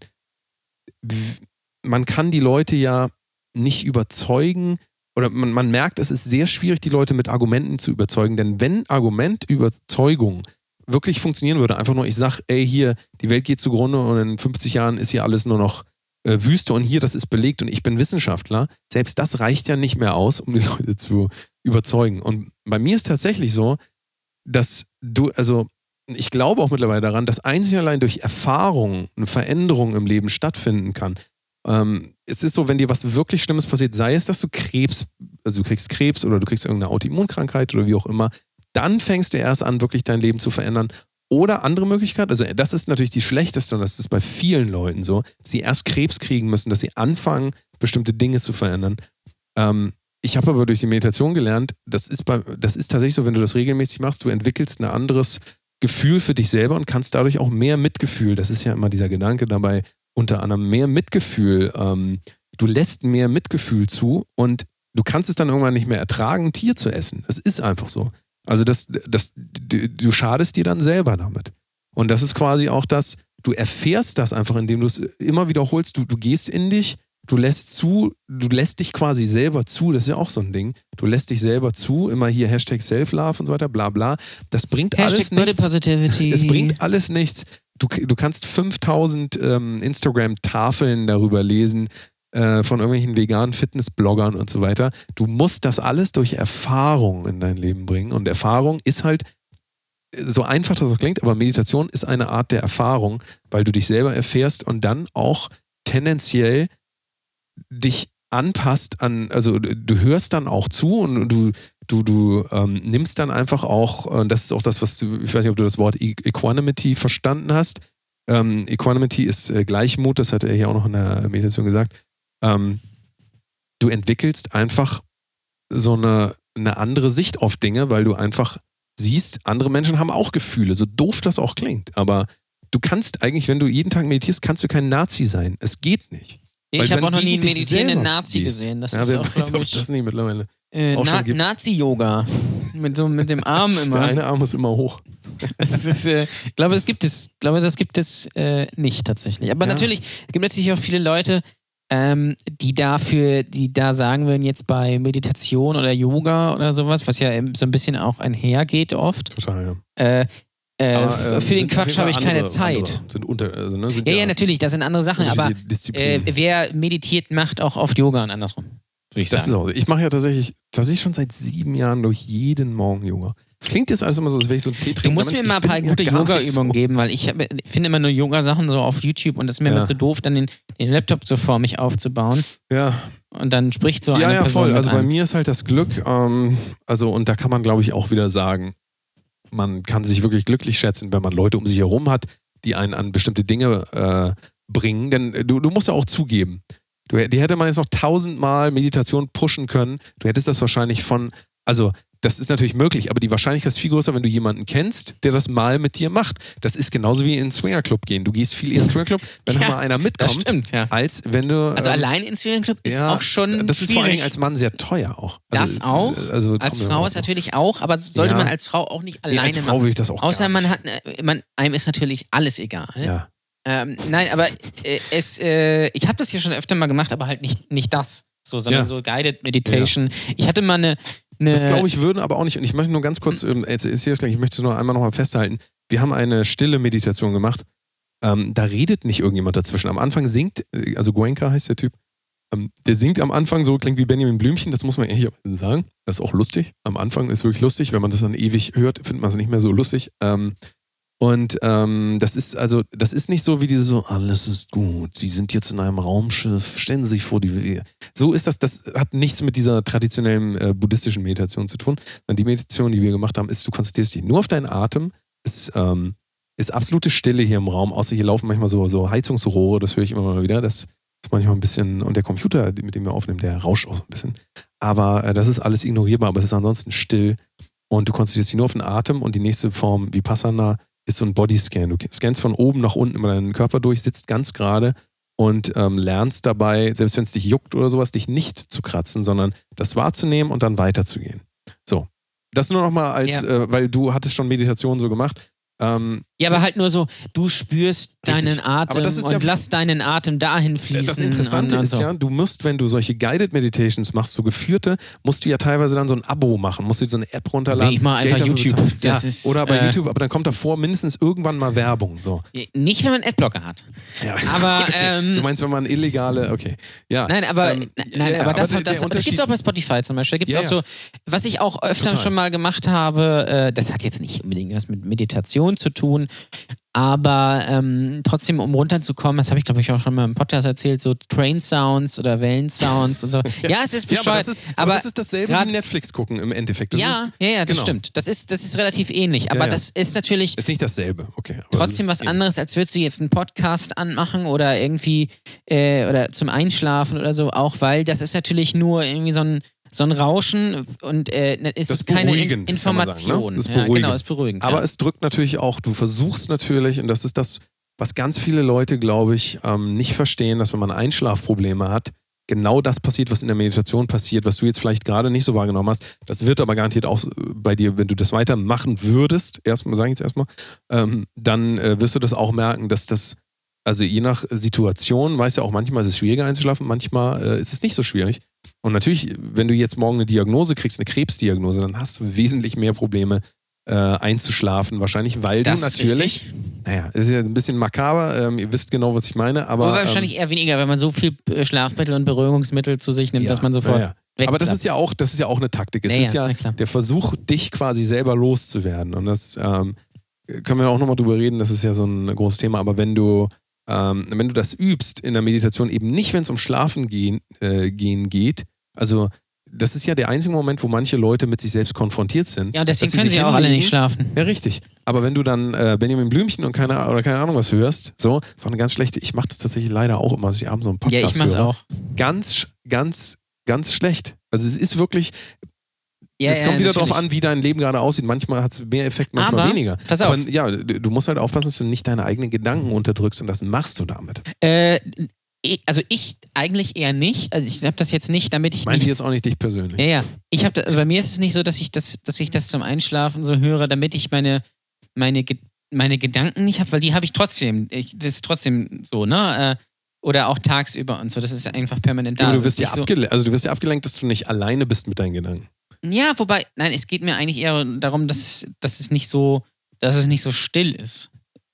w- man kann die Leute ja nicht überzeugen oder man, man merkt, es ist sehr schwierig, die Leute mit Argumenten zu überzeugen, denn wenn Argumentüberzeugung wirklich funktionieren würde, einfach nur ich sag, ey hier, die Welt geht zugrunde und in fünfzig Jahren ist hier alles nur noch äh, Wüste und hier, das ist belegt und ich bin Wissenschaftler, selbst das reicht ja nicht mehr aus, um die Leute zu überzeugen. Und bei mir ist tatsächlich so, dass du, also ich glaube auch mittlerweile daran, dass einzig und allein durch Erfahrung eine Veränderung im Leben stattfinden kann. Ähm, es ist so, wenn dir was wirklich Schlimmes passiert, sei es, dass du Krebs, also du kriegst Krebs oder du kriegst irgendeine Autoimmunkrankheit oder wie auch immer, dann fängst du erst an, wirklich dein Leben zu verändern. Oder andere Möglichkeit, also das ist natürlich die schlechteste und das ist bei vielen Leuten so, dass sie erst Krebs kriegen müssen, dass sie anfangen, bestimmte Dinge zu verändern. Ähm, ich habe aber durch die Meditation gelernt, das ist, bei, das ist tatsächlich so, wenn du das regelmäßig machst, du entwickelst ein anderes Gefühl für dich selber und kannst dadurch auch mehr Mitgefühl, das ist ja immer dieser Gedanke dabei, unter anderem mehr Mitgefühl, ähm, du lässt mehr Mitgefühl zu und du kannst es dann irgendwann nicht mehr ertragen, ein Tier zu essen. Das ist einfach so. Also das, das, du, du schadest dir dann selber damit. Und das ist quasi auch das, du erfährst das einfach, indem du es immer wiederholst, du, du gehst in dich, du lässt zu, du lässt dich quasi selber zu, das ist ja auch so ein Ding, du lässt dich selber zu, immer hier Hashtag Self-Love und so weiter, bla bla, das bringt Hashtag alles nichts. Body Positivity. Es bringt alles nichts. Du, du kannst fünftausend ähm, Instagram-Tafeln darüber lesen, äh, von irgendwelchen veganen Fitness-Bloggern und so weiter. Du musst das alles durch Erfahrung in dein Leben bringen und Erfahrung ist halt, so einfach das auch klingt, aber Meditation ist eine Art der Erfahrung, weil du dich selber erfährst und dann auch tendenziell dich anpasst an, also du hörst dann auch zu und du, du, du ähm, nimmst dann einfach auch, und das ist auch das, was du, ich weiß nicht, ob du das Wort Equanimity verstanden hast. Ähm, Equanimity ist äh, Gleichmut, das hat er hier auch noch in der Meditation gesagt. Ähm, du entwickelst einfach so eine, eine andere Sicht auf Dinge, weil du einfach siehst, andere Menschen haben auch Gefühle, so doof das auch klingt, aber du kannst eigentlich, wenn du jeden Tag meditierst, kannst du kein Nazi sein. Es geht nicht. Ich habe auch noch nie einen dich meditierenden selber Nazi siehst. gesehen. Das Ja, ist wer auch, weiß, glaube ob es ich, das nicht mittlerweile äh, auch schon Na- gibt. Nazi-Yoga. Mit, so, mit dem Arm immer. Der eine Arm ist immer hoch. Das ist, äh, ich glaube, das gibt es, glaube, das gibt es äh, nicht tatsächlich. Aber Ja. natürlich, es gibt natürlich auch viele Leute, ähm, die dafür, die da sagen würden, jetzt bei Meditation oder Yoga oder sowas, was ja so ein bisschen auch einhergeht oft. Total, ja. Äh, äh, Aber, äh, für den sind auf Quatsch jeden Fall habe ich keine andere, Zeit. Andere sind unter, also, ne, sind Ja, ja, natürlich, das sind andere Sachen, aber unterschiedliche äh, Disziplinen. wer meditiert, macht auch oft Yoga und andersrum. Würde ich Das ist sagen. auch, ich mache ja tatsächlich, tatsächlich schon seit sieben Jahren durch jeden Morgen Yoga. Es klingt jetzt alles immer so, als wäre ich so ein Tee trinken. Du musst mir mal ein paar gute Yoga-Übungen so. geben, weil ich hab- finde immer nur Yoga-Sachen so auf YouTube und das ist mir Ja. immer zu doof, dann den, den Laptop so vor mich aufzubauen. Ja, Und dann spricht so eine ja, ja, Person voll. mit Also bei einem. mir ist halt das Glück, ähm, also und da kann man, glaube ich, auch wieder sagen, man kann sich wirklich glücklich schätzen, wenn man Leute um sich herum hat, die einen an bestimmte Dinge äh, bringen. Denn du, du musst ja auch zugeben, du, die hätte man jetzt noch tausendmal Meditation pushen können. Du hättest das wahrscheinlich von, also das ist natürlich möglich, aber die Wahrscheinlichkeit ist viel größer, wenn du jemanden kennst, der das mal mit dir macht. Das ist genauso wie in den Swingerclub gehen. Du gehst viel in den Swingerclub, wenn Ja, mal einer Das mitkommt, stimmt, ja. als wenn du... Also ähm, allein ins Swingerclub ist ja, auch schon das ist vor allen Dingen schwierig. als Mann sehr teuer auch. Das es- auch. Also, Als kommen wir Frau mal ist so. natürlich auch, aber sollte Ja. man als Frau auch nicht Nee, alleine als Frau machen. will ich das auch Außer gar man nicht. hat, äh, man, einem ist natürlich alles egal. Ja. Ähm, nein, aber äh, es, äh, ich habe das hier schon öfter mal gemacht, aber halt nicht, nicht das, so, sondern Ja. so Guided Meditation. Ich hatte mal eine, eine Das glaube ich würden aber auch nicht. Und ich möchte nur ganz kurz, ähm, jetzt ist hier das gleich, ich möchte es nur einmal nochmal festhalten. Wir haben eine stille Meditation gemacht. Ähm, da redet nicht irgendjemand dazwischen. Am Anfang singt, äh, also Goenka heißt der Typ, ähm, der singt am Anfang so, klingt wie Benjamin Blümchen, das muss man ehrlicherweise sagen. Das ist auch lustig. Am Anfang ist wirklich lustig. Wenn man das dann ewig hört, findet man es nicht mehr so lustig. Ähm, Und ähm, das ist also, das ist nicht so wie diese so, alles ist gut, Sie sind jetzt in einem Raumschiff, stellen Sie sich vor, die. So ist das, das hat nichts mit dieser traditionellen äh, buddhistischen Meditation zu tun. Sondern die Meditation, die wir gemacht haben, ist, du konzentrierst dich nur auf deinen Atem. Es ähm, ist absolute Stille hier im Raum, außer hier laufen manchmal so, so Heizungsrohre, das höre ich immer mal wieder. Das ist manchmal ein bisschen, und der Computer, mit dem wir aufnehmen, der rauscht auch so ein bisschen. Aber äh, das ist alles ignorierbar, aber es ist ansonsten still. Und du konzentrierst dich nur auf den Atem und die nächste Form, Vipassana, ist so ein Bodyscan. Du scannst von oben nach unten immer deinen Körper durch, sitzt ganz gerade und ähm, lernst dabei, selbst wenn es dich juckt oder sowas, dich nicht zu kratzen, sondern das wahrzunehmen und dann weiterzugehen. So. Das nur nochmal als, Ja. äh, weil du hattest schon Meditation so gemacht. Ähm, Ja, aber halt nur so, du spürst Richtig. deinen Atem Aber das ist und ja- lass deinen Atem dahin fließen. Das Interessante und, und ist so. ja, du musst, wenn du solche Guided Meditations machst, so geführte, musst du ja teilweise dann so ein Abo machen, musst du dir so eine App runterladen. Nee, ich mach einfach Geld dafür YouTube. bezahlen. Das ja. ist, Oder bei äh, YouTube, aber dann kommt davor mindestens irgendwann mal Werbung. So. Nicht, wenn man Adblocker hat. Ja, Aber, gut, okay. ähm, Du meinst, wenn man illegale, okay. Ja. Nein, aber, Ähm, nein, ja, aber das, der- das, der das gibt es auch Unterschied- bei Spotify zum Beispiel. Da gibt es Ja, auch so, was ich auch öfter Total. schon mal gemacht habe, äh, das hat jetzt nicht unbedingt was mit Meditation zu tun, aber ähm, trotzdem, um runterzukommen, das habe ich glaube ich auch schon mal im Podcast erzählt, so Train-Sounds oder Wellen-Sounds und so. Ja, es ist Ja, aber bescheuert. das ist, aber das ist dasselbe grad- wie Netflix gucken im Endeffekt. Das ja, ist, ja, ja, das genau. stimmt. Das ist, das ist relativ ähnlich, aber Ja, ja. das ist natürlich Ist nicht dasselbe, okay. aber trotzdem das was ist anderes, als würdest du jetzt einen Podcast anmachen oder irgendwie äh, oder zum Einschlafen oder so, auch weil das ist natürlich nur irgendwie so ein, so ein Rauschen und äh, es Das ist keine beruhigend, In- kann man sagen, Information. ne? Das ist Ja, beruhigend. genau, ist beruhigend. Aber ja. es drückt natürlich auch, du versuchst natürlich, und das ist das, was ganz viele Leute, glaube ich, ähm, nicht verstehen, dass wenn man Einschlafprobleme hat, genau das passiert, was in der Meditation passiert, was du jetzt vielleicht gerade nicht so wahrgenommen hast. Das wird aber garantiert auch bei dir, wenn du das weitermachen würdest, erstmal, sage ich jetzt erstmal, ähm, dann äh, wirst du das auch merken, dass das, also je nach Situation, weißt du auch, manchmal ist es schwieriger einzuschlafen, manchmal äh, ist es nicht so schwierig. Und natürlich, wenn du jetzt morgen eine Diagnose kriegst, eine Krebsdiagnose, dann hast du wesentlich mehr Probleme äh, einzuschlafen. Wahrscheinlich, weil Das du ist natürlich, richtig. naja, ist ja ein bisschen makaber, ähm, ihr wisst genau, was ich meine, aber... Aber wahrscheinlich eher weniger, wenn man so viel äh, Schlafmittel und Beruhigungsmittel zu sich nimmt, Ja, dass man sofort ja, ja. Aber das ist ja auch, das ist ja auch eine Taktik. Es Ja, ist ja, ja na klar. der Versuch, dich quasi selber loszuwerden. Und das ähm, können wir auch nochmal drüber reden, das ist ja so ein großes Thema. Aber wenn du, ähm, wenn du das übst in der Meditation, eben nicht, wenn es um Schlafen gehen, äh, gehen geht, also das ist ja der einzige Moment, wo manche Leute mit sich selbst konfrontiert sind. Ja, und deswegen dass können sich sie auch alle hinlegen. nicht schlafen. Ja, richtig. Aber wenn du dann äh, Benjamin Blümchen und keine, oder keine Ahnung was hörst, so, das war eine ganz schlechte, ich mache das tatsächlich leider auch immer, dass ich abends so einen Podcast Ja, ich mach's höre. auch. Ganz, ganz, ganz schlecht. Also es ist wirklich, Ja, es ja, kommt wieder natürlich. darauf an, wie dein Leben gerade aussieht. Manchmal hat es mehr Effekt, manchmal Aber, weniger. pass auf. Aber ja, du musst halt aufpassen, dass du nicht deine eigenen Gedanken unterdrückst und das machst du damit. Äh, ich- also ich eigentlich eher nicht. Also ich habe das jetzt nicht, damit ich Ich meine nichts... jetzt auch nicht dich persönlich. Ja, ja. Ich hab da, also bei mir ist es nicht so, dass ich das, dass ich das zum Einschlafen so höre, damit ich meine, meine, Ge- meine Gedanken nicht habe, weil die habe ich trotzdem. Ich, das ist trotzdem so, ne? Äh, Oder auch tagsüber und so. Das ist einfach permanent da. Aber du Das wirst ist ja nicht so, abgelenkt, also du wirst ja abgelenkt, dass du nicht alleine bist mit deinen Gedanken. ja, wobei, nein, es geht mir eigentlich eher darum, dass es, dass es nicht so, dass es nicht so still ist.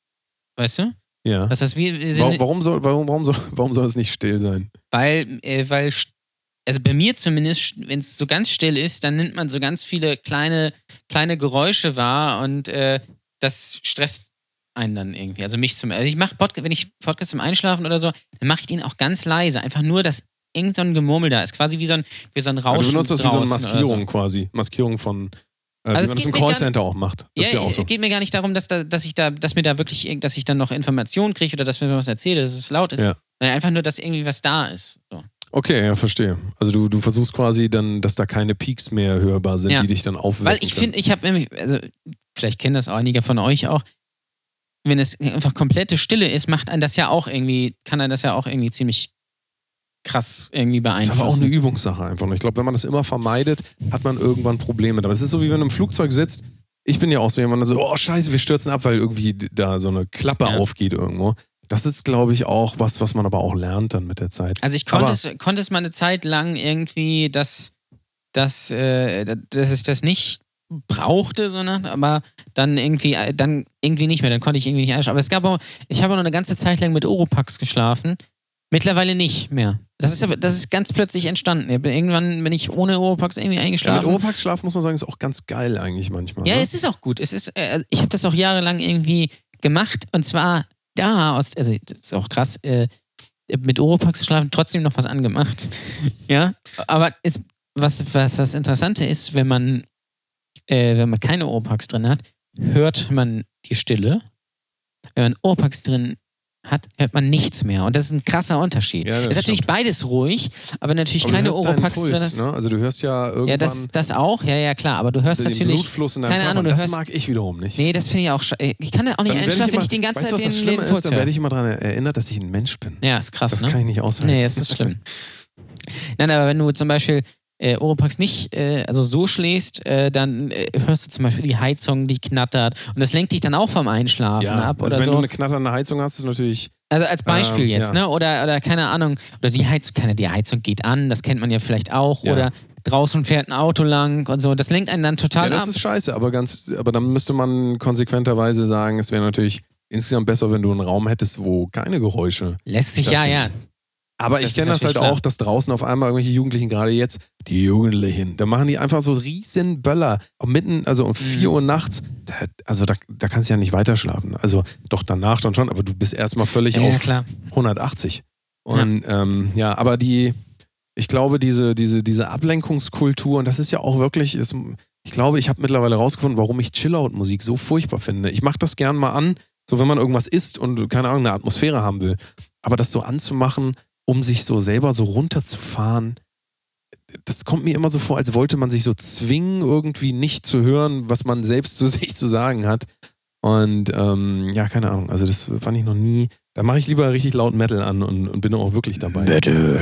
Weißt du? Ja. Das heißt, wir, wir sind, Warum, warum, soll, warum, warum, soll, warum soll es nicht still sein? weil, äh, weil, st- also bei mir zumindest, wenn es so ganz still ist, dann nimmt man so ganz viele kleine, kleine Geräusche wahr und äh, das stresst einen dann irgendwie. Also mich zum, also ich mache Podcast, wenn ich Podcast zum Einschlafen oder so, dann mache ich den auch ganz leise. Einfach nur, dass irgend so ein Gemurmel da ist. Quasi wie so ein, wie so ein Aber Rauschen du benutzt das wie so eine draußen oder Maskierung so. quasi. Maskierung von, äh, Also wie es man das geht im mir gar- Callcenter auch macht. Das Ja, ist ja auch so. es geht mir gar nicht darum, dass, da, dass ich da, dass mir da wirklich, irg- dass ich dann noch Informationen kriege oder dass mir was erzähle, dass es laut ist. Ja. Nein, einfach nur, dass irgendwie was da ist. So. Okay, ja, verstehe. Also du, du versuchst quasi dann, dass da keine Peaks mehr hörbar sind, Ja. die dich dann aufwecken. Weil ich finde, ich habe nämlich, also vielleicht kennen das einige von euch auch, wenn es einfach komplette Stille ist, macht einen das ja auch irgendwie, kann einen das ja auch irgendwie ziemlich krass irgendwie Das ist aber auch eine beeinflussen. Übungssache einfach. Und ich glaube, wenn man das immer vermeidet, hat man irgendwann Probleme. Aber es ist so, wie wenn du im Flugzeug sitzt. Ich bin ja auch so jemand, der so, oh scheiße, wir stürzen ab, weil irgendwie da so eine Klappe Ja. aufgeht irgendwo. Das ist, glaube ich, auch was, was man aber auch lernt dann mit der Zeit. Also ich konnte Aber- es, konnte es mal eine Zeit lang irgendwie, dass, dass, äh, dass ich das nicht brauchte, so ne? Aber dann irgendwie, äh, dann irgendwie nicht mehr. Dann konnte ich irgendwie nicht einschlafen. Aber es gab auch, ich habe auch noch eine ganze Zeit lang mit Oropax geschlafen. Mittlerweile nicht mehr. Das ist aber, das ist ganz plötzlich entstanden. Ich bin- Irgendwann bin ich ohne Oropax irgendwie Ja, mit eingeschlafen. Oropax schlafen, muss man sagen, ist auch ganz geil eigentlich manchmal. Ja, ne? es ist auch gut. Es ist, äh, ich habe das auch jahrelang irgendwie gemacht und zwar da aus, also das ist auch krass, äh, mit Oropax zu schlafen, trotzdem noch was angemacht. Ja, aber es, was, was das Interessante ist, wenn man, äh, wenn man keine Oropax drin hat, hört man die Stille. Wenn man Oropax drin hat, hört man nichts mehr. Und das ist ein krasser Unterschied. Ja, das ist natürlich stimmt. beides ruhig, aber natürlich Aber du keine hörst deinen Oropax Puls, drin ist. Ne? Also du hörst ja irgendwann Ja, das, das auch, ja, ja, klar. Aber du hörst den natürlich. Blutfluss in deinem keine Körper. Ahnung, du das hörst- mag ich wiederum nicht. Nee, das finde ich auch scheiße. Ich kann da auch nicht Dann werd einschlafen, wenn immer- ich den ganzen weißt du, was Zeit das den, Schlimme den ist? Puls Dann höre. werde ich immer daran erinnert, dass ich ein Mensch bin. Ja, ist krass, Das ne? kann ich nicht aushalten. Nee, das ist schlimm. Nein, aber wenn du zum Beispiel äh, Oropax nicht äh, also so schläfst, äh, dann äh, hörst du zum Beispiel die Heizung, die knattert. Und das lenkt dich dann auch vom Einschlafen Ja, ab also oder wenn so. du eine knatternde Heizung hast, ist natürlich. Also als Beispiel Ähm, jetzt, ja. ne? Oder, oder keine Ahnung, oder die Heizung, keine, die Heizung geht an, das kennt man ja vielleicht auch. Ja. Oder draußen fährt ein Auto lang und so. Das lenkt einen dann total Ja, das ab. ist scheiße, aber ganz, aber dann müsste man konsequenterweise sagen, es wäre natürlich insgesamt besser, wenn du einen Raum hättest, wo keine Geräusche. Lässt sich, ja, ja. Aber Das ich kenne ist das halt natürlich auch, dass draußen auf einmal irgendwelche Jugendlichen, gerade jetzt, die Jugendlichen, da machen die einfach so riesen Böller. Auch mitten, also um vier Uhr nachts, da, also da, da kannst du ja nicht weiter schlafen. Also doch danach dann schon, aber du bist erstmal völlig Ja, ja, auf klar. hundertachtzig. Und ja, ähm, ja aber die, ich glaube, diese, diese, diese Ablenkungskultur, und das ist ja auch wirklich, ist, ich glaube, ich habe mittlerweile rausgefunden, warum ich Chillout-Musik so furchtbar finde. Ich mache das gern mal an, so wenn man irgendwas isst und keine Ahnung, eine Atmosphäre haben will. Aber das so anzumachen, um sich so selber so runterzufahren, das kommt mir immer so vor, als wollte man sich so zwingen, irgendwie nicht zu hören, was man selbst zu sich zu sagen hat. Und ähm, ja, keine Ahnung, also das fand ich noch nie. Da mache ich lieber richtig laut Metal an und, und bin auch wirklich dabei. Metal.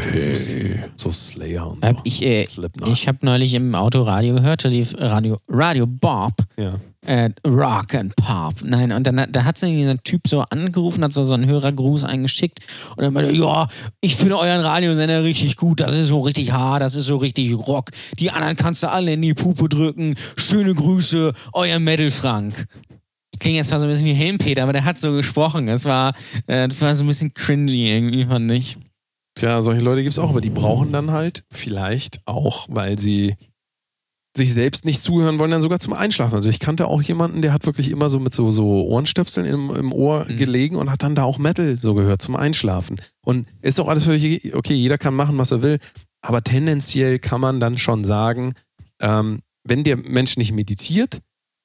So Slayer und Hab so. ich äh, ich habe neulich im Autoradio gehört, da lief Radio, Radio Bob. Ja. Äh, Rock and Pop. Nein, und dann da hat so ein Typ so angerufen, hat so, so einen Hörergruß eingeschickt und dann meinte, ja, ich finde euren Radiosender richtig gut, das ist so richtig hart, das ist so richtig Rock. Die anderen kannst du alle in die Puppe drücken. Schöne Grüße, euer Metal Frank. Ich klinge jetzt zwar so ein bisschen wie Helmpeter, aber der hat so gesprochen. Es war, äh, das war so ein bisschen cringy irgendwie, fand ich. Tja, solche Leute gibt es auch, aber die brauchen dann halt vielleicht auch, weil sie sich selbst nicht zuhören wollen, dann sogar zum Einschlafen. Also ich kannte auch jemanden, der hat wirklich immer so mit so, so Ohrenstöpseln im, im Ohr mhm. gelegen und hat dann da auch Metal so gehört zum Einschlafen. Und ist auch alles völlig okay, jeder kann machen, was er will, aber tendenziell kann man dann schon sagen, ähm, wenn der Mensch nicht meditiert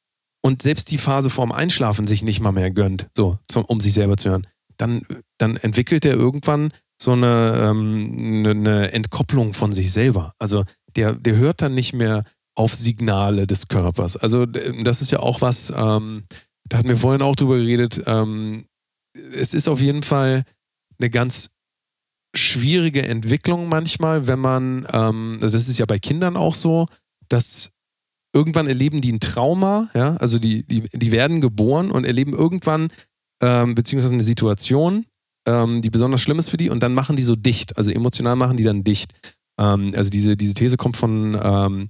und selbst die Phase vorm Einschlafen sich nicht mal mehr gönnt, so, zum, um sich selber zu hören, dann, dann entwickelt er irgendwann so eine, ähm, eine Entkopplung von sich selber. Also der, der hört dann nicht mehr auf Signale des Körpers. Also das ist ja auch was, ähm, da hatten wir vorhin auch drüber geredet, ähm, es ist auf jeden Fall eine ganz schwierige Entwicklung manchmal, wenn man, ähm, also das ist ja bei Kindern auch so, dass irgendwann erleben die ein Trauma, ja, also die, die, die werden geboren und erleben irgendwann ähm, beziehungsweise eine Situation, ähm, die besonders schlimm ist für die und dann machen die so dicht, also emotional machen die dann dicht. Ähm, also diese, diese These kommt von ähm,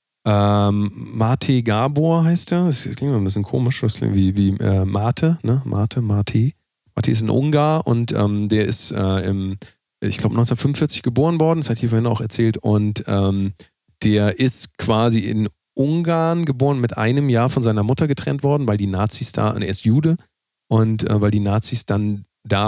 ähm, Mate Gabor heißt er, das klingt immer ein bisschen komisch, das klingt wie, wie äh, Mate, ne, Mate, Mate. Mate ist ein Ungar und ähm, der ist äh, im, ich glaube neunzehnhundertfünfundvierzig geboren worden, das hat hier vorhin auch erzählt und ähm, der ist quasi in Ungarn geboren, mit einem Jahr von seiner Mutter getrennt worden, weil die Nazis da, und er ist Jude, und äh, weil die Nazis dann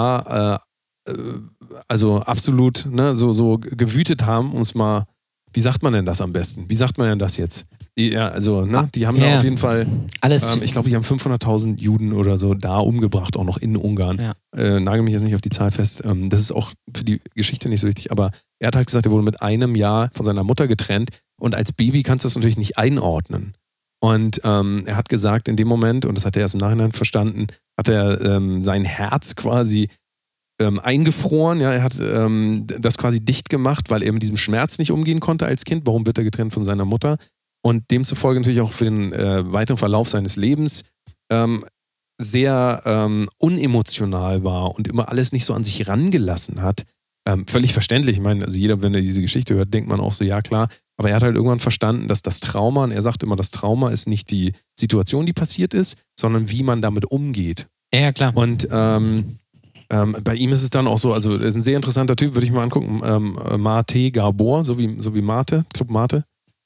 da äh, äh, also absolut ne, so, so gewütet haben, um es mal, wie sagt man denn das am besten? Wie sagt man denn das jetzt? Die, ja, also, ne, die haben ja. da auf jeden Fall, alles. Ähm, ich glaube, die haben fünfhunderttausend Juden oder so da umgebracht, auch noch in Ungarn. Ja. Äh, nagel mich jetzt nicht auf die Zahl fest. Ähm, das ist auch für die Geschichte nicht so wichtig, aber er hat halt gesagt, er wurde mit einem Jahr von seiner Mutter getrennt. Und als Baby kannst du das natürlich nicht einordnen. Und ähm, er hat gesagt, in dem Moment, und das hat er erst im Nachhinein verstanden, hat er ähm, sein Herz quasi ähm, eingefroren. Ja, er hat ähm, das quasi dicht gemacht, weil er mit diesem Schmerz nicht umgehen konnte als Kind. Warum wird er getrennt von seiner Mutter? Und demzufolge natürlich auch für den äh, weiteren Verlauf seines Lebens ähm, sehr ähm, unemotional war und immer alles nicht so an sich rangelassen hat. Ähm, völlig verständlich. Ich meine, also jeder, wenn er diese Geschichte hört, denkt man auch so, ja klar. Aber er hat halt irgendwann verstanden, dass das Trauma, und er sagt immer, das Trauma ist nicht die Situation, die passiert ist, sondern wie man damit umgeht. Ja, klar. Und ähm, ähm, bei ihm ist es dann auch so, also er ist ein sehr interessanter Typ, würde ich mal angucken, ähm, Mate Gabor, so wie, so wie Mate, Club Mate.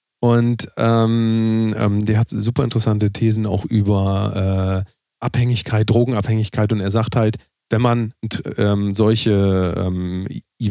Und ähm, ähm, der hat super interessante Thesen auch über äh, Abhängigkeit, Drogenabhängigkeit, und er sagt halt, wenn man ähm, solche ähm,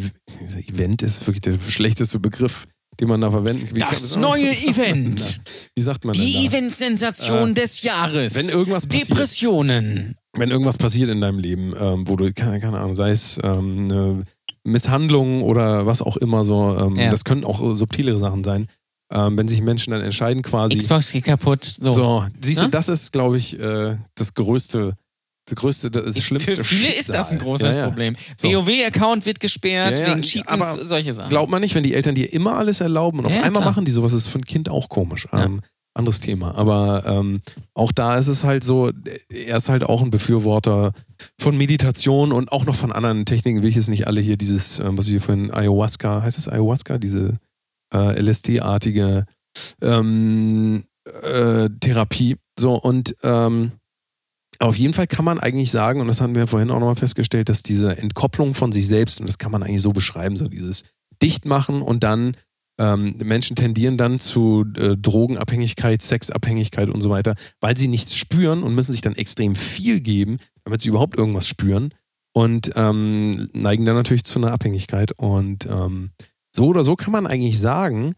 Event ist wirklich der schlechteste Begriff, den man da verwenden kann. Das, das neue Event. Wie sagt man Die denn da? Event-Sensation äh, des Jahres. Wenn irgendwas passiert, Depressionen. Wenn irgendwas passiert in deinem Leben, ähm, wo du, keine, keine Ahnung, sei es ähm, eine Misshandlung oder was auch immer so, ähm, ja. das können auch subtilere Sachen sein, ähm, wenn sich Menschen dann entscheiden quasi. Xbox geht kaputt. So, so siehst ja? du, das ist, glaube ich, äh, das größte Das größte, das, das schlimmste Für viele Schicksal. ist das ein großes ja, ja. Problem. So. WoW-Account wird gesperrt, ja, ja. wegen Cheatens, aber solche Sachen. Glaubt man nicht, wenn die Eltern dir immer alles erlauben und ja, auf ja, einmal klar. machen die sowas, ist für ein Kind auch komisch. Ja. Ähm, anderes Thema. Aber ähm, auch da ist es halt so, er ist halt auch ein Befürworter von Meditation und auch noch von anderen Techniken, will ich jetzt nicht alle hier, dieses, ähm, was ich hier vorhin, Ayahuasca, heißt das Ayahuasca? Diese äh, L S D-artige ähm, äh, Therapie. So, und ähm, auf jeden Fall kann man eigentlich sagen, und das haben wir vorhin auch nochmal festgestellt, dass diese Entkopplung von sich selbst, und das kann man eigentlich so beschreiben, so dieses Dichtmachen und dann ähm, Menschen tendieren dann zu äh, Drogenabhängigkeit, Sexabhängigkeit und so weiter, weil sie nichts spüren und müssen sich dann extrem viel geben, damit sie überhaupt irgendwas spüren und ähm, neigen dann natürlich zu einer Abhängigkeit. Und ähm, so oder so kann man eigentlich sagen,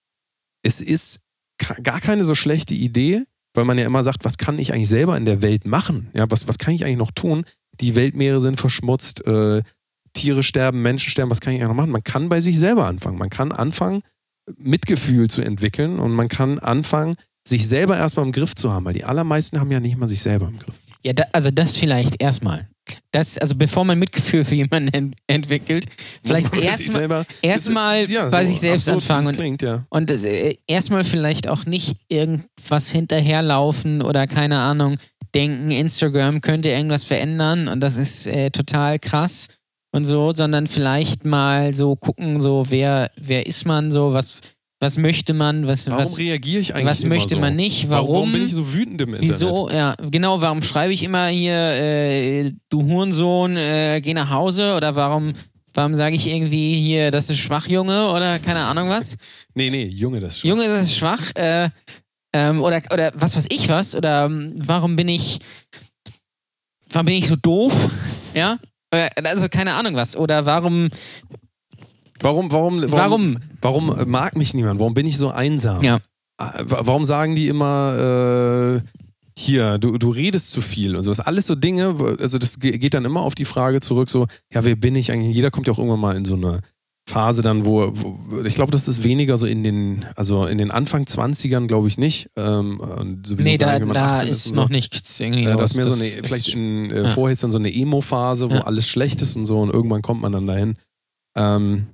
es ist gar keine so schlechte Idee, weil man ja immer sagt, was kann ich eigentlich selber in der Welt machen? Ja, was, was kann ich eigentlich noch tun? Die Weltmeere sind verschmutzt, äh, Tiere sterben, Menschen sterben, was kann ich eigentlich noch machen? Man kann bei sich selber anfangen. Man kann anfangen, Mitgefühl zu entwickeln und man kann anfangen, sich selber erstmal im Griff zu haben, weil die allermeisten haben ja nicht mal sich selber im Griff. Ja, da, also das vielleicht erstmal. Das, also bevor man Mitgefühl für jemanden ent- entwickelt, vielleicht erstmal erstmal ja, bei so sich selbst absurd, anfangen und, klingt, ja. und äh, erstmal vielleicht auch nicht irgendwas hinterherlaufen oder keine Ahnung, denken, Instagram könnte irgendwas verändern und das ist äh, total krass und so, sondern vielleicht mal so gucken, so wer, wer ist man so, was Was möchte man? Was, warum was, reagiere ich eigentlich Was immer möchte so? man nicht? Warum? Warum bin ich so wütend im Internet? Wieso? Ja, genau. Warum schreibe ich immer hier, äh, du Hurensohn, äh, geh nach Hause? Oder warum, warum sage ich irgendwie hier, das ist schwach, Junge? Oder keine Ahnung was? nee, nee, Junge, das ist schwach. Junge, das ist schwach. Äh, ähm, oder, oder was weiß ich was? Oder ähm, warum bin ich, warum bin ich so doof? Ja? Oder, also keine Ahnung was. Oder warum... Warum, warum, warum, warum, warum mag mich niemand? Warum bin ich so einsam? Ja. Warum sagen die immer, äh, hier, du, du redest zu viel und so. Das sind alles so Dinge, also das geht dann immer auf die Frage zurück, so, ja, wer bin ich eigentlich? Jeder kommt ja auch irgendwann mal in so eine Phase dann, wo, wo ich glaube, das ist weniger so in den, also in den Anfang zwanzigern, glaube ich nicht. Ähm, und sowieso nee, da, nicht, da ist, ist und noch so. nichts irgendwie. Äh, das ist mehr so das eine, vielleicht in, äh, ja. vorher ist dann so eine Emo-Phase, wo Ja. alles schlecht ist und so und irgendwann kommt man dann dahin. Ähm,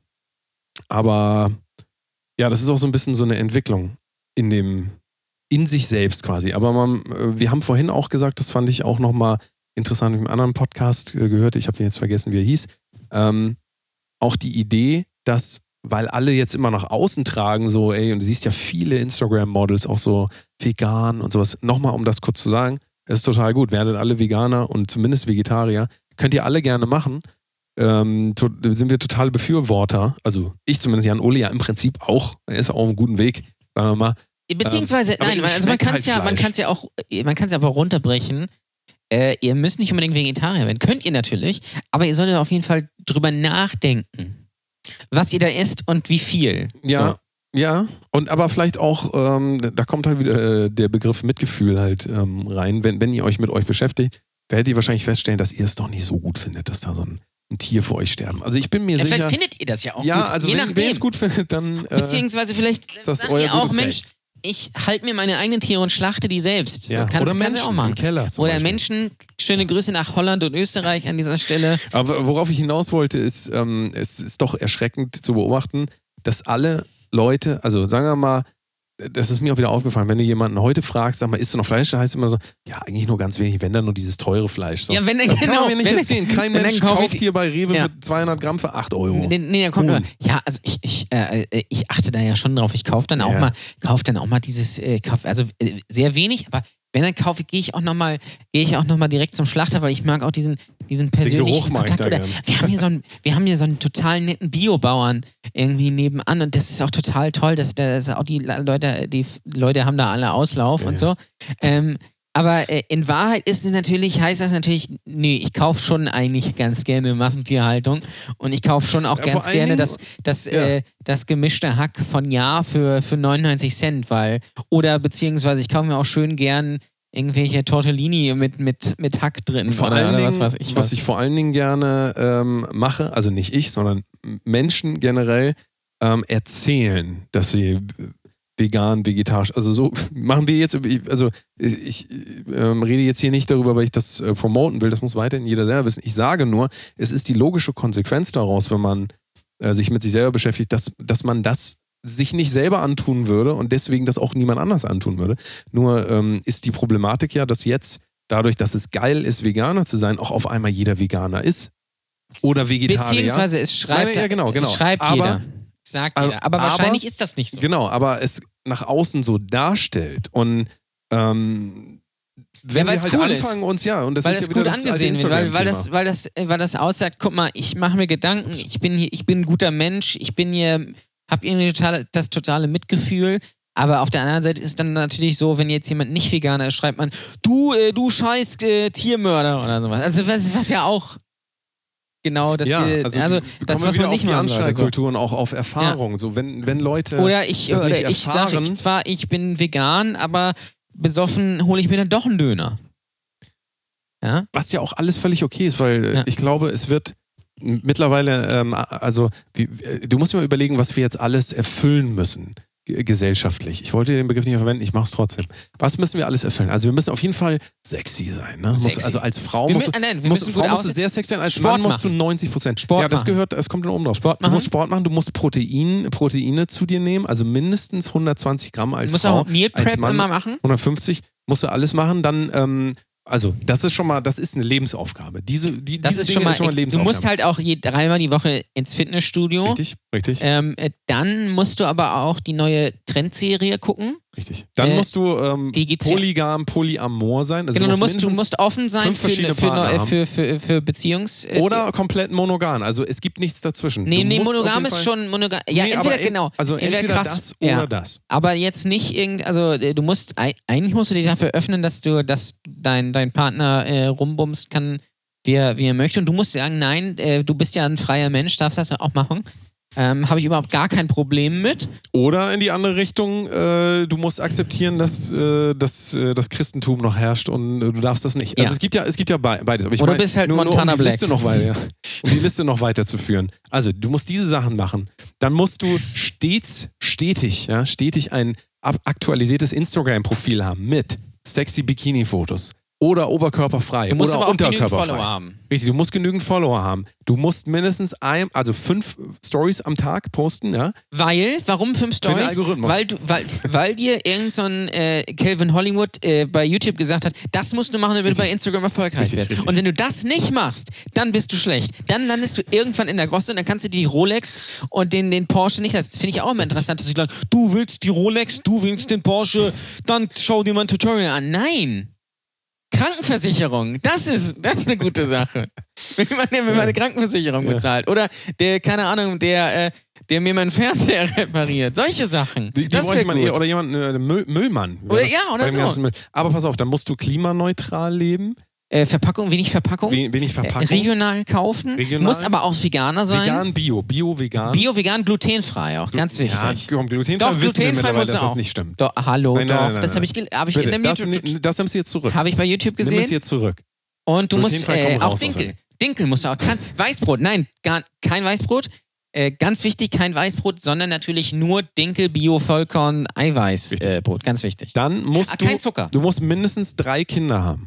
aber ja, das ist auch so ein bisschen so eine Entwicklung in dem, in sich selbst quasi. Aber man, wir haben vorhin auch gesagt, das fand ich auch nochmal interessant, im anderen Podcast äh, gehört, ich habe jetzt vergessen, wie er hieß, ähm, auch die Idee, dass, weil alle jetzt immer nach außen tragen, so, ey, und du siehst ja viele Instagram-Models auch so vegan und sowas. Nochmal, um das kurz zu sagen, es ist total gut, werdet alle Veganer und zumindest Vegetarier, könnt ihr alle gerne machen. Ähm, to- sind wir total Befürworter, also ich zumindest, Jan Ole ja im Prinzip auch, er ist auch auf einem guten Weg, sagen wir mal. Beziehungsweise, Ähm, aber nein, ihm also man schmeckt kann halt es ja, man Fleisch. kann es ja auch, man kann es aber runterbrechen. Äh, ihr müsst nicht unbedingt Vegetarier werden, könnt ihr natürlich, aber ihr solltet auf jeden Fall drüber nachdenken, was ihr da isst und wie viel. Ja, So. ja, und aber vielleicht auch, ähm, da kommt halt wieder äh, der Begriff Mitgefühl halt ähm, rein. Wenn, wenn ihr euch mit euch beschäftigt, werdet ihr wahrscheinlich feststellen, dass ihr es doch nicht so gut findet, dass da so ein, ein Tier für euch sterben. Also ich bin mir Ja, sicher... vielleicht findet ihr das ja auch ja, gut, also je wenn, nachdem. wenn ihr es gut findet, dann... Äh, Beziehungsweise vielleicht das sagt euer ihr auch, gutes Mensch, Recht. ich halte mir meine eigenen Tiere und schlachte die selbst. ja. So, kannst, Oder kannst Menschen du auch machen. im Keller zum Oder Beispiel. Menschen, schöne Grüße nach Holland und Österreich an dieser Stelle. Aber worauf ich hinaus wollte, ist, ähm, es ist doch erschreckend zu beobachten, dass alle Leute, also sagen wir mal, das ist mir auch wieder aufgefallen, wenn du jemanden heute fragst, sag mal, isst du noch Fleisch? Da heißt es immer so, ja, eigentlich nur ganz wenig, wenn dann nur dieses teure Fleisch. So. Ja, wenn, das kann genau, man mir nicht wenn, erzählen. Kein wenn Mensch dann kaufe kauft ich- hier bei Rewe Ja. für zweihundert Gramm für acht Euro. Nee, nee, da kommt Huhn. immer, ja, also ich, ich, äh, ich achte da ja schon drauf. Ich kaufe dann auch Ja. mal, kaufe dann auch mal dieses, äh, kauf, also äh, sehr wenig, aber wenn dann kaufe, gehe ich auch nochmal, gehe ich auch noch mal direkt zum Schlachter, weil ich mag auch diesen, diesen persönlichen Geruch mag ich Kontakt. da Oder gern. wir haben hier so einen, wir haben hier so einen total netten Biobauern irgendwie nebenan und das ist auch total toll, dass da dass auch die Leute, die Leute haben da alle Auslauf Ja, und ja. so. Ähm, aber äh, in Wahrheit ist es natürlich, heißt das natürlich, nee, ich kaufe schon eigentlich ganz gerne Massentierhaltung und ich kaufe schon auch Ja, vor ganz allen gerne Dingen- das, das, Ja. äh, das gemischte Hack von Jahr für, für neunundneunzig Cent, weil, oder beziehungsweise ich kaufe mir auch schön gern irgendwelche Tortellini mit, mit, mit Hack drin Vor oder, allen oder Dingen, was weiß ich was was. ich vor allen Dingen gerne ähm, mache, also nicht ich, sondern Menschen generell ähm, erzählen, dass sie vegan, vegetarisch, also so machen wir jetzt, also ich ähm, rede jetzt hier nicht darüber, weil ich das äh, promoten will, das muss weiterhin jeder selber wissen. Ich sage nur, es ist die logische Konsequenz daraus, wenn man äh, sich mit sich selber beschäftigt, dass, dass man das sich nicht selber antun würde und deswegen das auch niemand anders antun würde. Nur ähm, ist die Problematik ja, dass jetzt dadurch, dass es geil ist, Veganer zu sein, auch auf einmal jeder Veganer ist. Oder Vegetarier. Beziehungsweise es schreibt, Nein, ja, genau, genau. es schreibt Aber- jeder. Sagt jeder. Aber, aber- wahrscheinlich ist das nicht so. Genau, aber es nach außen so darstellt und ähm, wenn weil's wir halt cool ist. anfangen uns, ja, und das weil ist das ja wieder gut das alte angesehen wird, weil, weil, Instagram-Thema. das, weil, das, weil das aussagt, guck mal, ich mache mir Gedanken, ich bin hier, ich bin ein guter Mensch, ich bin hier, hab irgendwie total, das totale Mitgefühl, aber auf der anderen Seite ist dann natürlich so, wenn jetzt jemand nicht Veganer ist, schreibt man, du, äh, du scheiß äh, Tiermörder oder sowas. Also was, was ja auch genau das, ja, äh, also, also kommen das, wir was wieder man nicht auf die machen sollte. So. Anstrahlkultur und auch auf Erfahrung. So, wenn, wenn Leute Oder ich, das oder nicht ich sage erfahren, ich zwar, ich bin vegan, aber besoffen hole ich mir dann doch einen Döner. Ja? was ja auch alles völlig okay ist, weil Ja. ich glaube, es wird mittlerweile, ähm, also wie, du musst dir mal überlegen, was wir jetzt alles erfüllen müssen. Gesellschaftlich. Ich wollte den Begriff nicht verwenden, ich mache es trotzdem. Was müssen wir alles erfüllen? Also wir müssen auf jeden Fall sexy sein. Ne? Sexy. Muss, also als Frau wir musst, mü- nein, wir musst, müssen Frau gut musst du aussehen. sehr sexy sein, als Sport Mann musst du machen. neunzig Prozent. Sport ja, das machen. gehört, es kommt dann oben drauf. Sport du machen. musst Sport machen, du musst Protein, Proteine zu dir nehmen, also mindestens hundertzwanzig Gramm als Du musst Frau. auch Meal als Prep Mann immer machen. hundertfünfzig musst du alles machen, dann ähm, also das ist schon mal, das ist eine Lebensaufgabe. Diese, die, Das diese ist Dinge schon mal, ist schon mal eine du Lebensaufgabe. musst halt auch je, dreimal die Woche ins Fitnessstudio. Richtig, richtig. Ähm, äh, dann musst du aber auch die neue Trendserie gucken. Richtig. Dann Äh, musst du ähm, die geht's ja- polygam, polyamor sein. Also genau, du musst, du mindestens musst offen sein fünf für, verschiedene für, Partner für, haben. für, für, für Beziehungs... äh, Oder komplett monogam. Also es gibt nichts dazwischen. Nee, Du nee, musst auf monogam jeden ist Fall- schon monogam. Ja, Nee, entweder, aber en- genau. Also entweder, krass, das ja. oder das. Aber jetzt nicht irgend, also äh, du musst, ei- eigentlich musst du dich dafür öffnen, dass du, dass dein, dein Partner äh, rumbumst kann, wie er, wie er möchte. Und du musst sagen, nein, äh, du bist ja ein freier Mensch, darfst das auch machen. Ähm, Habe ich überhaupt gar kein Problem mit. Oder in die andere Richtung, äh, du musst akzeptieren, dass, äh, dass äh, das Christentum noch herrscht und äh, du darfst das nicht. Also Ja. es gibt ja, es gibt ja be- beides. Aber ich Oder mein, bist halt nur, Montana nur um die Black. Liste noch weiter, ja, um die Liste noch weiterzuführen. Also du musst diese Sachen machen. Dann musst du stets, stetig, ja, stetig ein ab- aktualisiertes Instagram-Profil haben mit sexy Bikini-Fotos. Oder oberkörperfrei. Du musst oder aber auch genügend unterkörperfrei. Follower haben. Richtig, du musst genügend Follower haben. Du musst mindestens ein, also fünf Stories am Tag posten, ja. Weil, warum fünf Für den Stories? Algorithmus. Weil, du, weil, weil dir irgend so ein äh, Calvin Hollywood äh, bei YouTube gesagt hat, das musst du machen, damit du Richtig. bei Instagram erfolgreich Richtig, wirst. richtig. Und wenn du das nicht machst, dann bist du schlecht. Dann landest du irgendwann in der Grosse und dann kannst du die Rolex und den, den Porsche nicht. Das finde ich auch immer interessant, dass ich sagen, du willst die Rolex, du willst den Porsche, dann schau dir mal ein Tutorial an. Nein! Krankenversicherung, das ist, das ist eine gute Sache. Wenn man, wenn man eine Krankenversicherung Ja. bezahlt. Oder der, keine Ahnung, der, äh, der mir meinen Fernseher repariert. Solche Sachen. Die, die das bräuchte wäre man gut. eher, oder jemand, äh, Müll, Müllmann. Wäre Oder- das ja, oder bei dem so. ganzen Müll. Aber pass auf, dann musst du klimaneutral leben, Äh, Verpackung, wenig Verpackung. we- wenig Äh, Verpackung. regional kaufen. Regional. Muss aber auch Veganer sein. Vegan, Bio, Bio, vegan. Bio, vegan, glutenfrei auch. Ganz wichtig. Ja, komm, glutenfrei Doch, wissen wir glutenfrei mittlerweile, muss dass er das auch. nicht stimmt. Doch, hallo, Nein, nein, doch. nein, nein, das nein. habe ich, gel- hab ich Bitte, in dem das, YouTube... das nimmst du jetzt zurück. Habe ich bei YouTube Nimm es gesehen. jetzt zurück. Und du musst Glutenfrei, äh, komm auch raus aus Dinkel. der- Dinkel musst du auch. Kann, Weißbrot, nein, gar, kein Weißbrot. Äh, ganz wichtig, kein Weißbrot, sondern natürlich nur Dinkel, Bio, Vollkorn, Eiweißbrot. Richtig. Äh, Brot, ganz wichtig. Dann musst Ah, du, kein Zucker. du musst mindestens drei Kinder haben.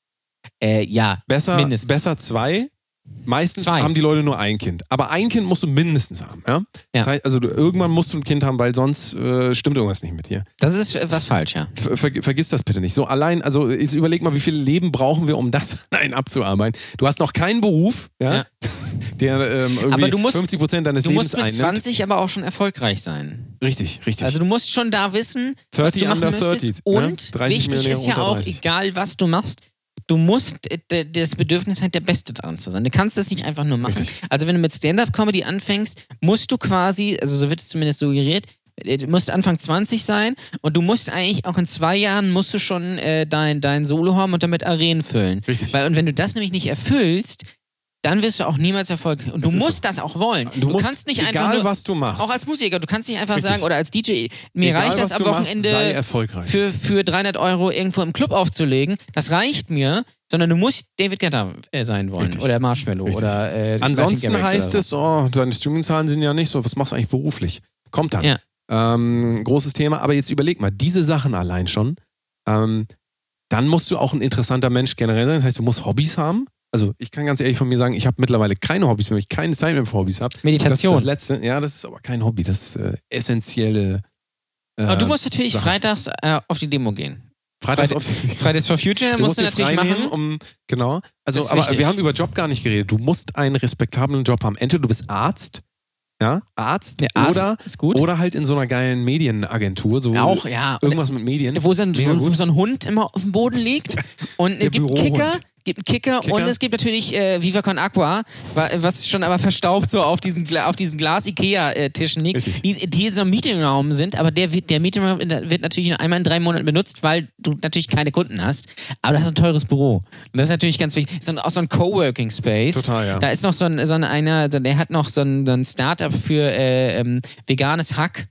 Äh, ja, Besser, mindestens. besser zwei. Meistens Zwei. haben die Leute nur ein Kind. Aber ein Kind musst du mindestens haben. Ja? Das Ja. heißt, also du, irgendwann musst du ein Kind haben, weil sonst äh, stimmt irgendwas nicht mit dir. Das ist äh, was falsch, ja. Ver, ver, vergiss das bitte nicht. So allein, also jetzt überleg mal, wie viele Leben brauchen wir, um das allein abzuarbeiten. Du hast noch keinen Beruf, ja, Ja. der ähm, irgendwie Aber du musst- fünfzig Prozent deines Du Lebens musst mit einnimmt. zwanzig aber auch schon erfolgreich sein. Richtig, richtig. Also du musst schon da wissen, was dreißig du machen under möchtest. dreißig, Und ne? dreißig wichtig Millionäre ist ja unter auch, dreißig. egal was du machst, du musst äh, d- das Bedürfnis halt der Beste daran zu sein. Du kannst das nicht einfach nur machen. Richtig. Also wenn du mit Stand-Up-Comedy anfängst, musst du quasi, also so wird es zumindest suggeriert, äh, du musst Anfang zwanzig sein und du musst eigentlich auch in zwei Jahren musst du schon äh, dein, dein Solo haben und damit Arenen füllen. Richtig. Weil, und wenn du das nämlich nicht erfüllst, dann wirst du auch niemals erfolgreich. Und Das du ist musst das auch wollen. Du, musst, kannst nicht egal einfach nur, was du machst, auch als Musiker, du kannst nicht einfach Richtig. sagen, oder als D J, mir egal, reicht das was am du machst, Wochenende sei erfolgreich. für, für dreihundert Euro irgendwo im Club aufzulegen. Das reicht mir, sondern du musst David Guetta äh, sein wollen. Richtig. Oder Marshmallow. Richtig. Oder äh, Ansonsten Garrix heißt oder es, oh, deine Streaming-Zahlen sind ja nicht so, was machst du eigentlich beruflich? Kommt dann. Ja. Ähm, großes Thema, aber jetzt überleg mal, diese Sachen allein schon, ähm, dann musst du auch ein interessanter Mensch generell sein. Das heißt, du musst Hobbys haben. Also ich kann ganz ehrlich von mir sagen, ich habe mittlerweile keine Hobbys mehr, weil ich keine Zeit mehr für Hobbys habe. Meditation. Das ist das Letzte. Ja, das ist aber kein Hobby, das ist äh, essentielle. Äh, Aber du musst natürlich Sachen. freitags äh, auf die Demo gehen. Freitags Friday- auf die Fridays for Future Du musst musst du dir natürlich frei machen. nehmen, um, genau. Also, Das ist aber wichtig. wir haben über Job gar nicht geredet. Du musst einen respektablen Job haben. Entweder du bist Arzt, ja, Arzt, Der Arzt oder, ist gut. oder halt in so einer geilen Medienagentur, so Auch, ja. irgendwas mit Medien. Wo so, ein, Mega wo, gut. wo so ein Hund immer auf dem Boden liegt und Der es gibt einen Bürohund. Kicker, gibt einen Kicker, Kicker. und es gibt natürlich äh, Viva Con Aqua, wa- was schon aber verstaubt so auf diesen, Gla- auf diesen Glas-Ikea-Tischen liegt, Richtig. die, die in so einem Meetingraum sind, aber der, wird- der Meetingraum wird natürlich nur einmal in drei Monaten benutzt, weil du natürlich keine Kunden hast, aber du hast ein teures Büro. Und das ist natürlich ganz wichtig. So ein, auch so ein Coworking-Space. Total, ja. Da ist noch so ein, so ein einer, der hat noch so ein, so ein Startup für äh, ähm, veganes Hack.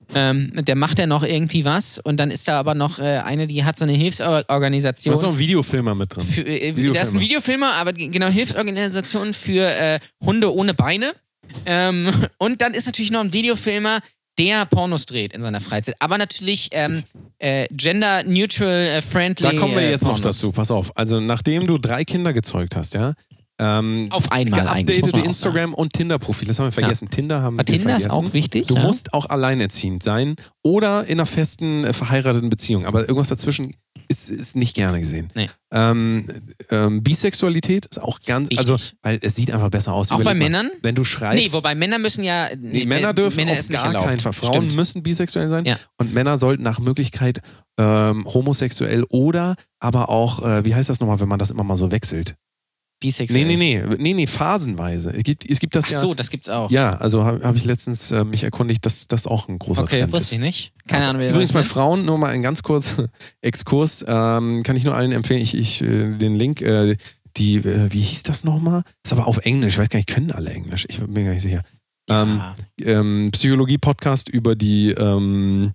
Ähm, der macht ja noch irgendwie was und dann ist da aber noch äh, eine, die hat so eine Hilfsorganisation. Da ist noch ein Videofilmer mit drin. Für, äh, Videofilmer. Da ist ein Videofilmer, aber genau, Hilfsorganisation für äh, Hunde ohne Beine. Ähm, und dann ist natürlich noch ein Videofilmer, der Pornos dreht in seiner Freizeit. Aber natürlich ähm, äh, gender-neutral, äh, friendly. Da kommen wir jetzt äh, noch dazu, pass auf. Also nachdem du drei Kinder gezeugt hast, ja, Ähm, auf einmal eigentlich. Geupdatete Instagram- und Tinder-Profil. Das haben wir vergessen. Ja. Tinder haben Aber wir Tinder vergessen. ist auch wichtig. Du ja. musst auch alleinerziehend sein oder in einer festen, äh, verheirateten Beziehung. Aber irgendwas dazwischen ist, ist nicht gerne gesehen. Nee. Ähm, ähm, Bisexualität ist auch ganz, Wichtig. also, weil es sieht einfach besser aus. Auch Überleg bei mal, Männern? Wenn du schreibst. Nee, wobei Männer müssen ja. Nee, Männer dürfen Männer auf gar keinen Fall. Frauen Stimmt. müssen bisexuell sein ja. und Männer sollten nach Möglichkeit ähm, homosexuell oder aber auch, äh, wie heißt das nochmal, wenn man das immer mal so wechselt? Bisexuell. Nee, nee, nee, nee, nee, phasenweise. Es gibt, es gibt das Ach ja. so, das gibt's auch. Ja, also habe hab ich letztens äh, mich erkundigt, dass das auch ein großer okay, Trend ist. wusste ich nicht. Keine Ahnung, wer Übrigens bei das Frauen, nur mal ein ganz kurzer Exkurs, ähm, kann ich nur allen empfehlen, ich, ich äh, den Link, äh, die, äh, wie hieß das nochmal? Ist aber auf Englisch, ich weiß gar nicht, können alle Englisch, ich bin mir gar nicht sicher. Ähm, ja. ähm, Psychologie-Podcast über die, ähm,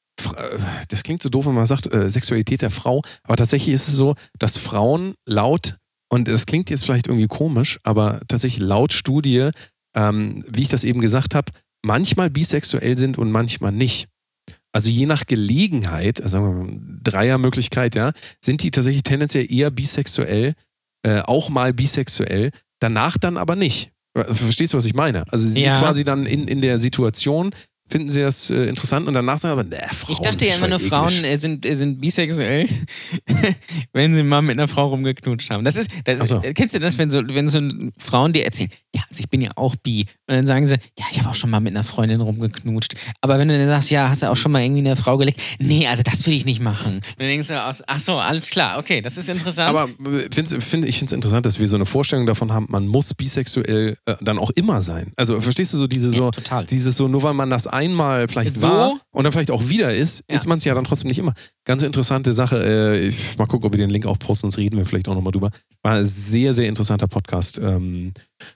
das klingt so doof, wenn man sagt, äh, Sexualität der Frau, aber tatsächlich ist es so, dass Frauen laut, und das klingt jetzt vielleicht irgendwie komisch, aber tatsächlich laut Studie, ähm, wie ich das eben gesagt habe, manchmal bisexuell sind und manchmal nicht. Also je nach Gelegenheit, also sagen wir mal, Dreiermöglichkeit, ja, sind die tatsächlich tendenziell eher bisexuell, äh, auch mal bisexuell, danach dann aber nicht. Verstehst du, was ich meine? Also sie ja. sind quasi dann in, in der Situation, finden sie das äh, interessant und danach sagen aber, ne, Frauen. Ich dachte ja immer nur, Frauen äh, sind, äh, sind bisexuell, wenn sie mal mit einer Frau rumgeknutscht haben. Das ist, das, so. Kennst du das, wenn so, wenn so Frauen dir erzählen, ja, also ich bin ja auch bi. Und dann sagen sie, ja, ich habe auch schon mal mit einer Freundin rumgeknutscht. Aber wenn du dann sagst, ja, hast du auch schon mal irgendwie eine Frau gelegt? Nee, also das will ich nicht machen. Und dann denkst du, ach so, alles klar, okay, das ist interessant. Aber find, find, ich finde es interessant, dass wir so eine Vorstellung davon haben, man muss bisexuell äh, dann auch immer sein. Also verstehst du so diese so, ja, total. dieses so, nur weil man das einmal vielleicht so? war und dann vielleicht auch wieder ist, ja. ist man es ja dann trotzdem nicht immer. Ganz interessante Sache, äh, ich mal gucken, ob wir den Link aufposten, sonst reden wir vielleicht auch nochmal drüber. War ein sehr, sehr interessanter Podcast. Ähm,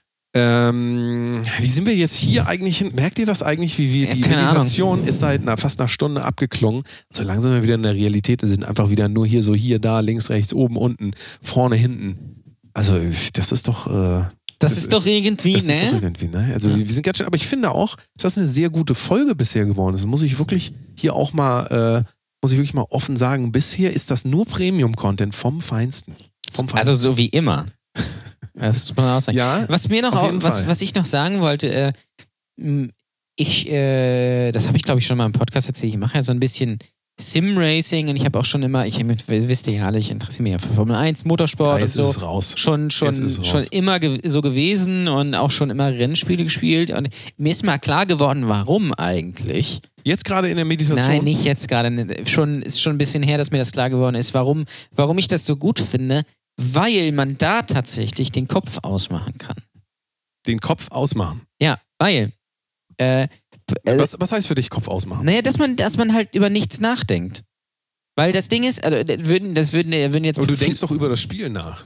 ähm, wie sind wir jetzt hier eigentlich hin? Merkt ihr das eigentlich, wie wir, ja, die keine Meditation Ahnung. ist seit einer, fast einer Stunde abgeklungen. So langsam wir wieder in der Realität sind, einfach wieder nur hier, so hier, da, links, rechts, oben, unten, vorne, hinten. Also das ist doch... Äh, Das, das ist doch irgendwie, das ne? Das ist doch irgendwie, ne? Also, ja. wir sind ganz schön, aber ich finde auch, dass das eine sehr gute Folge bisher geworden ist. Das muss ich wirklich hier auch mal, äh, muss ich wirklich mal offen sagen, bisher ist das nur Premium-Content vom Feinsten. Vom Feinsten. Also so wie immer. Das muss man auch sagen. Ja, was mir noch, auch, was, was ich noch sagen wollte, äh, ich, äh, das habe ich glaube ich schon mal im Podcast erzählt, ich mache ja so ein bisschen Sim-Racing und ich habe auch schon immer, ich wisst ihr ja alle, ich interessiere mich ja für Formel eins, Motorsport ja, jetzt und so. Ist es raus. Schon, schon, schon immer ge- so gewesen und auch schon immer Rennspiele gespielt und mir ist mal klar geworden, warum eigentlich. Jetzt gerade in der Meditation? Nein, nicht jetzt gerade. Schon, ist schon ein bisschen her, dass mir das klar geworden ist, warum, warum ich das so gut finde, weil man da tatsächlich den Kopf ausmachen kann. Den Kopf ausmachen? Ja, weil äh, Was, was heißt für dich Kopf ausmachen? Naja, dass man, dass man halt über nichts nachdenkt. Weil das Ding ist, also das würden, das würden, würden jetzt. Aber du denkst doch über das Spiel nach.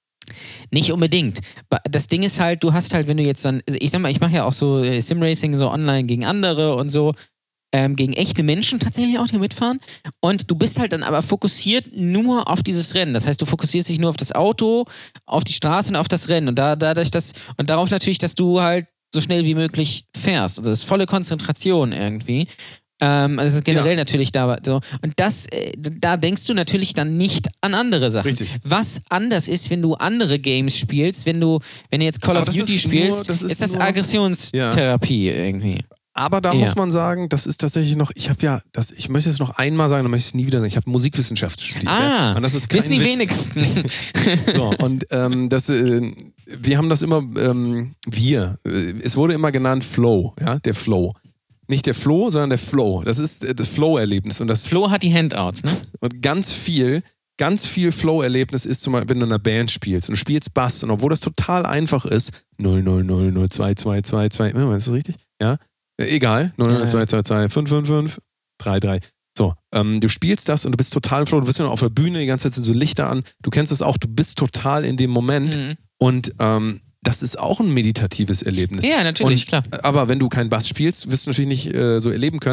Nicht unbedingt. Das Ding ist halt, du hast halt, wenn du jetzt dann, ich sag mal, ich mache ja auch so Sim-Racing so online gegen andere und so, ähm, gegen echte Menschen tatsächlich auch, die mitfahren. Und du bist halt dann aber fokussiert nur auf dieses Rennen. Das heißt, du fokussierst dich nur auf das Auto, auf die Straße und auf das Rennen. Und da, dadurch, dass, und darauf natürlich, dass du halt so schnell wie möglich fährst. Also das ist volle Konzentration irgendwie. Ähm, also das ist generell ja. natürlich da so. Und das, äh, da denkst du natürlich dann nicht an andere Sachen. Richtig. Was anders ist, wenn du andere Games spielst, wenn du, wenn du jetzt Call Aber of Duty spielst, nur, das ist, ist das nur, Aggressionstherapie ja. irgendwie. Aber da ja. muss man sagen, das ist tatsächlich noch, ich habe ja, das, ich möchte es noch einmal sagen, dann möchte ich es nie wieder sagen, ich habe Musikwissenschaft studiert. Ah, ja? Und das ist kein wissen die Witz. wenigsten. So, und ähm, das, äh, wir haben das immer, ähm, wir, äh, es wurde immer genannt Flow, ja, der Flow. Nicht der Flow, sondern der Flow. Das ist äh, das Flow-Erlebnis. Und das Flo hat die Handouts, ne? Und ganz viel, ganz viel Flow-Erlebnis ist zum Beispiel, wenn du in einer Band spielst und du spielst Bass und obwohl das total einfach ist, null null null null zwei zwei zwei zwei, ist das richtig? Ja? Egal, null null null zwei zwei zwei fünf fünf fünf drei drei. So, ähm, du spielst das und du bist total im Flow, du bist ja noch auf der Bühne, die ganze Zeit sind so Lichter an, du kennst es auch, du bist total in dem Moment Mhm. und ähm, das ist auch ein meditatives Erlebnis. Ja, natürlich, und, klar. Aber wenn du keinen Bass spielst, wirst du natürlich nicht äh, so erleben können.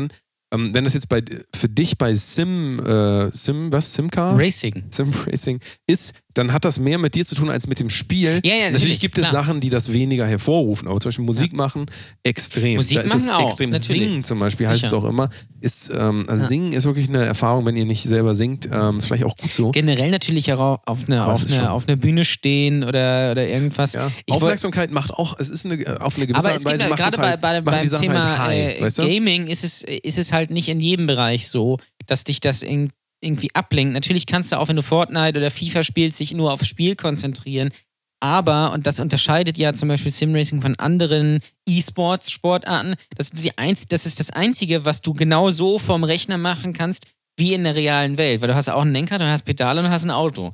ähm, wenn das jetzt bei für dich bei Sim, äh, Sim, was, Simcar? Racing. Sim Racing ist, dann hat das mehr mit dir zu tun als mit dem Spiel. Ja, ja, natürlich, natürlich gibt es klar. Sachen, die das weniger hervorrufen, aber zum Beispiel Musik ja. machen, extrem. Musik da ist machen es auch, extrem. natürlich. Singen zum Beispiel heißt Sicher. es auch immer. Ist, ähm, also ja. Singen ist wirklich eine Erfahrung, wenn ihr nicht selber singt. Ähm, ist vielleicht auch gut so. Generell natürlich auch auf einer auf eine, auf eine Bühne stehen oder, oder irgendwas. Ja. Ich Aufmerksamkeit wollt, macht auch, es ist eine, auf eine gewisse aber Art und Weise gibt, macht gerade es halt, bei, bei, beim Thema halt high, äh, weißt du? Gaming ist es, ist es halt nicht in jedem Bereich so, dass dich das in, irgendwie ablenkt. Natürlich kannst du auch, wenn du Fortnite oder FIFA spielst, sich nur aufs Spiel konzentrieren. Aber, und das unterscheidet ja zum Beispiel Simracing von anderen E-Sports-Sportarten, das ist, die Einz- das ist das Einzige, was du genau so vom Rechner machen kannst, wie in der realen Welt. Weil du hast auch einen Lenker, du hast Pedale und du hast ein Auto.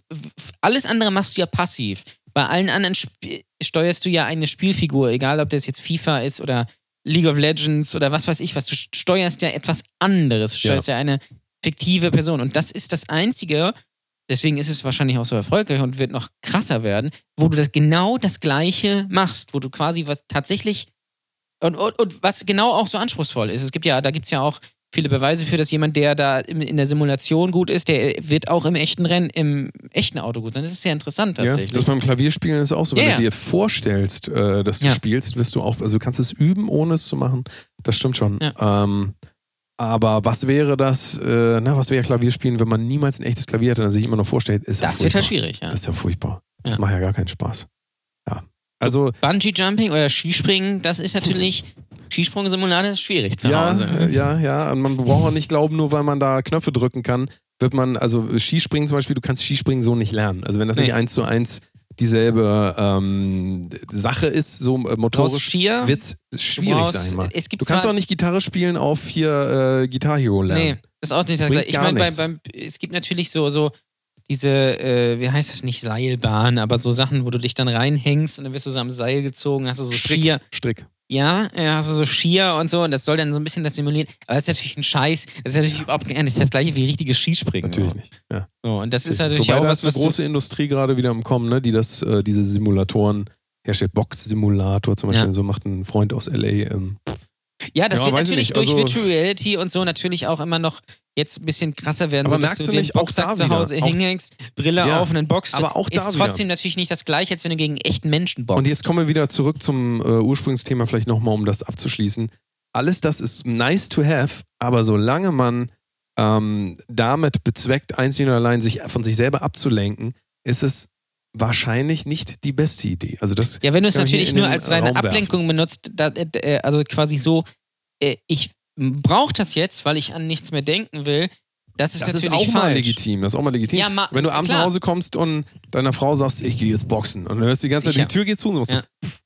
Alles andere machst du ja passiv. Bei allen anderen Sp- steuerst du ja eine Spielfigur, egal ob das jetzt FIFA ist oder League of Legends oder was weiß ich was. Du steuerst ja etwas anderes. Du steuerst ja, ja eine fiktive Person. Und das ist das Einzige, deswegen ist es wahrscheinlich auch so erfolgreich und wird noch krasser werden, wo du das genau das Gleiche machst, wo du quasi was tatsächlich und, und, und was genau auch so anspruchsvoll ist. Es gibt ja, da gibt es ja auch viele Beweise für, dass jemand, der da in der Simulation gut ist, der wird auch im echten Rennen, im echten Auto gut sein. Das ist sehr interessant tatsächlich. Ja, das beim Klavierspielen ist auch so. Wenn ja, du ja. dir vorstellst, äh, dass du ja. spielst, wirst du auch, also du kannst es üben, ohne es zu machen. Das stimmt schon. Ja. Ähm, aber was wäre das, äh, na, was wäre Klavierspielen, wenn man niemals ein echtes Klavier hätte und sich immer noch vorstellt, ist ja Das furchtbar. wird halt schwierig, ja. Das ist ja furchtbar. Das Ja. macht ja gar keinen Spaß. Ja. Also, Bungee-Jumping oder Skispringen, das ist natürlich, Skisprung-Simulator ist schwierig zu ja, Hause. äh, ja, ja. Und man braucht auch nicht glauben, nur weil man da Knöpfe drücken kann, wird man, also Skispringen zum Beispiel, du kannst Skispringen so nicht lernen. Also wenn das Nee. nicht eins zu eins dieselbe ähm, Sache ist, so äh, motorisch, Skier, wird es schwierig, brauchst, sag ich mal. Es gibt Du kannst zwar, auch nicht Gitarre spielen auf hier äh, Guitar Hero lernen. Nee, das ist auch nicht das Bringt Gleiche. Ich gar meine, bei, nichts. beim, es gibt natürlich so, so diese, äh, wie heißt das nicht, Seilbahn, aber so Sachen, wo du dich dann reinhängst und dann wirst du so am Seil gezogen, hast du so Strick, Skier. Strick. Ja, äh, hast du so Skier und so und das soll dann so ein bisschen das simulieren. Aber das ist natürlich ein Scheiß. Das ist natürlich überhaupt nicht das gleiche wie richtiges Skispringen. Natürlich so. nicht. Ja. So, und das ist natürlich Wobei auch da was, ist eine was große Industrie gerade wieder im Kommen, ne, die das, äh, diese Simulatoren herstellt. Box-Simulator zum Beispiel, Ja. so macht ein Freund aus L A. Ähm, Ja, das Ja, wird weiß ich natürlich nicht. durch Also- Virtual Reality und so natürlich auch immer noch jetzt ein bisschen krasser werden, Aber so dass merkst du du den nicht, auch Boxsack da zu Hause wieder, auch- hinhängst, Brille Ja, auf und dann boxst. aber auch da ist wieder. trotzdem natürlich nicht das Gleiche, als wenn du gegen einen echten Menschen boxst. Und jetzt kommen wir wieder zurück zum äh, Ursprungsthema, vielleicht nochmal, um das abzuschließen. Alles das ist nice to have, aber solange man ähm, damit bezweckt, einzig und allein sich von sich selber abzulenken, ist es wahrscheinlich nicht die beste Idee. Also das Ja, wenn du es kann man hier natürlich in nur den als reine Raum werfen. Ablenkung benutzt, da, äh, also quasi so, äh, ich brauche das jetzt, weil ich an nichts mehr denken will, das ist Das ist natürlich auch mal falsch. legitim. Das ist auch mal legitim. Ja, ma- Wenn du abends klar. nach Hause kommst und deiner Frau sagst, ich gehe jetzt boxen und dann hörst du die ganze Zeit, Sicher. die Tür geht zu und so Ja.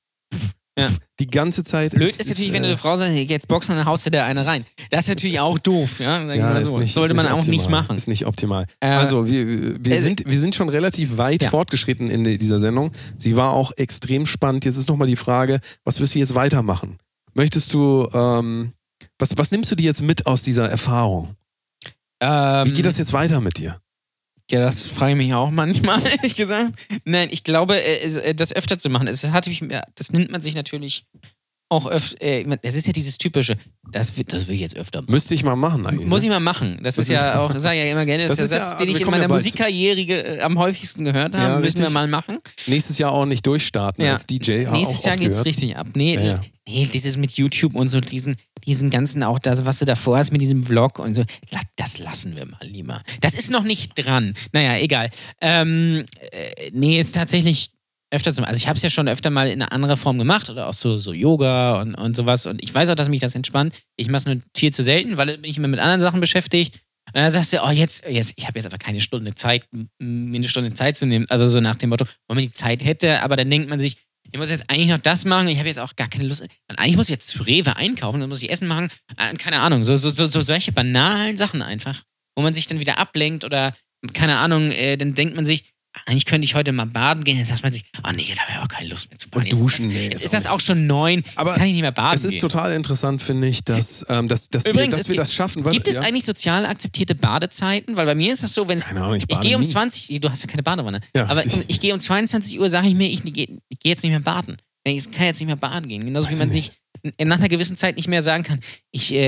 Ja. die ganze Zeit. Blöd ist natürlich, wenn du äh, eine Frau sagst, ich geh jetzt boxen, dann haust du da eine rein. Das ist natürlich auch doof, ja. Sag ich Ja, mal ist so. nicht, Sollte ist man nicht auch optimal. nicht machen. Ist nicht optimal. Äh, also, wir, wir, äh, sind, wir sind schon relativ weit ja. fortgeschritten in dieser Sendung. Sie war auch extrem spannend. Jetzt ist nochmal die Frage, was wirst du jetzt weitermachen? Möchtest du, ähm, was, was nimmst du dir jetzt mit aus dieser Erfahrung? Ähm, Wie geht das jetzt weiter mit dir? Ja, das frage ich mich auch manchmal, ehrlich gesagt. Nein, ich glaube, äh, das öfter zu machen, das, hat mich, das nimmt man sich natürlich auch öfter. Äh, das ist ja dieses typische, das, will- das will ich jetzt öfter machen. Müsste ich mal machen eigentlich. Muss ne? ich mal machen. Das, Das ist ja ist- auch, sage ich ja immer gerne, das, Das ist der ist Satz, ja- den ich wir in kommen meiner ja bald- Musikkarriere äh, am häufigsten gehört habe. Ja, Müssen wir richtig. mal machen. Nächstes Jahr auch nicht durchstarten Ja. als D J. auch Nächstes Jahr oft geht's gehört. richtig ab. Nee, Ja, ja. nee, dieses mit YouTube und so, diesen, diesen ganzen, auch das, was du davor hast mit diesem Vlog und so, la- das lassen wir mal lieber. Das ist noch nicht dran. Naja, egal. Ähm, äh, nee, ist tatsächlich öfter so. Also ich habe es ja schon öfter mal in einer anderen Form gemacht oder auch so, so Yoga und, und sowas. Und ich weiß auch, dass mich das entspannt. Ich mache es nur viel zu selten, weil dann bin ich immer mit anderen Sachen beschäftigt. Und dann sagst du, oh, jetzt, jetzt ich habe jetzt aber keine Stunde Zeit, m- mir eine Stunde Zeit zu nehmen. Also so nach dem Motto, wenn man die Zeit hätte, aber dann denkt man sich, ich muss jetzt eigentlich noch das machen, ich habe jetzt auch gar keine Lust. Und eigentlich muss ich jetzt zu Rewe einkaufen, dann muss ich Essen machen, äh, keine Ahnung, so, so, so, so solche banalen Sachen einfach, wo man sich dann wieder ablenkt oder, keine Ahnung, äh, dann denkt man sich, eigentlich könnte ich heute mal baden gehen, dann sagt man sich, oh nee, jetzt habe ich aber keine Lust mehr zu baden. Und Jetzt ist duschen, das, nee, jetzt ist ist auch das nicht. auch schon neun, Aber jetzt kann ich nicht mehr baden Es ist gehen. total interessant, finde ich, dass, ähm, dass, dass, Übrigens, wir, es dass wir gibt- das schaffen. Weil, Gibt es ja? eigentlich sozial akzeptierte Badezeiten? Weil bei mir ist es so, wenn es. Keine Ahnung, ich Ich bade gehe um nie. zwanzig, du hast ja keine Badewanne. Ja, aber richtig. ich gehe um zweiundzwanzig Uhr, sage ich mir, ich gehe ich geh jetzt nicht mehr baden. Ich kann jetzt nicht mehr baden gehen. Genauso Weiß wie man ich sich nach einer gewissen Zeit nicht mehr sagen kann, ich, äh,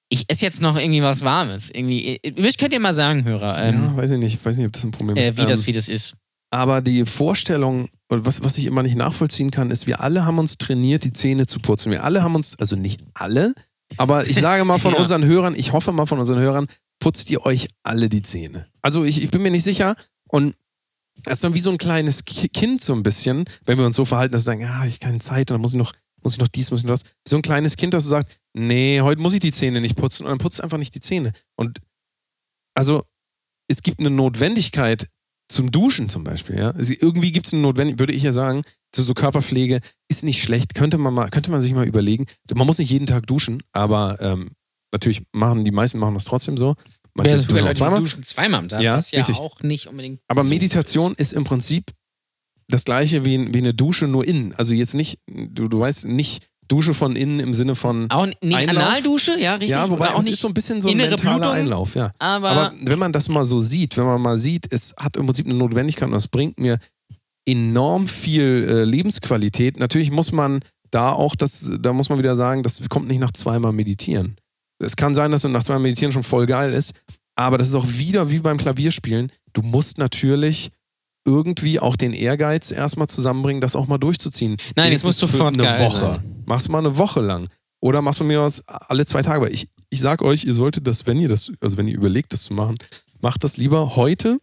ich esse jetzt noch irgendwie was Warmes. Irgendwie, könnt ihr mal sagen, Hörer. Ähm, ja, weiß ich nicht. Weiß nicht, ob das ein Problem ist. Äh, wie, ähm, das, wie das ist. Aber die Vorstellung, was, was ich immer nicht nachvollziehen kann, ist, wir alle haben uns trainiert, die Zähne zu putzen. Wir alle haben uns, also nicht alle, aber ich sage mal von Ja. unseren Hörern, ich hoffe mal von unseren Hörern, putzt ihr euch alle die Zähne. Also ich, ich bin mir nicht sicher und das ist dann wie so ein kleines Kind so ein bisschen, wenn wir uns so verhalten, dass wir sagen, ja, ich habe keine Zeit und dann muss ich noch, muss ich noch dies, muss ich noch das. So ein kleines Kind, das so sagt, nee, heute muss ich die Zähne nicht putzen und dann putzt einfach nicht die Zähne. Und also es gibt eine Notwendigkeit zum Duschen zum Beispiel, ja. Also irgendwie gibt es eine Notwendigkeit, würde ich ja sagen, so, so Körperpflege ist nicht schlecht, könnte man mal, könnte man sich mal überlegen. Man muss nicht jeden Tag duschen, aber ähm, natürlich machen die meisten machen das trotzdem so. Manche Ja, sogar duschen auch Leute, die zweimal. duschen zweimal am Tag, Ja, was ja richtig. auch nicht unbedingt. Aber so Meditation ist. ist im Prinzip das gleiche wie, wie eine Dusche nur innen. Also jetzt nicht, du, du weißt nicht Dusche von innen im Sinne von Auch nicht Einlauf. Analdusche, ja, richtig. Ja, wobei Oder auch es nicht ist so ein bisschen so ein innere mentaler Blutung, Einlauf, ja. aber, Aber wenn man das mal so sieht, wenn man mal sieht, es hat im Prinzip eine Notwendigkeit und es bringt mir enorm viel äh, Lebensqualität. Natürlich muss man da auch, das, da muss man wieder sagen, das kommt nicht nach zweimal Meditieren. Es kann sein, dass du nach zweimal Meditieren schon voll geil ist, aber das ist auch wieder wie beim Klavierspielen. Du musst natürlich irgendwie auch den Ehrgeiz erstmal zusammenbringen, das auch mal durchzuziehen. Nein, jetzt musst du für sofort eine geil Woche. sein. Mach's mal eine Woche lang. Oder machst du mir was alle zwei Tage. Aber ich, ich sag euch, ihr solltet das, wenn ihr das, also wenn ihr überlegt, das zu machen, macht das lieber heute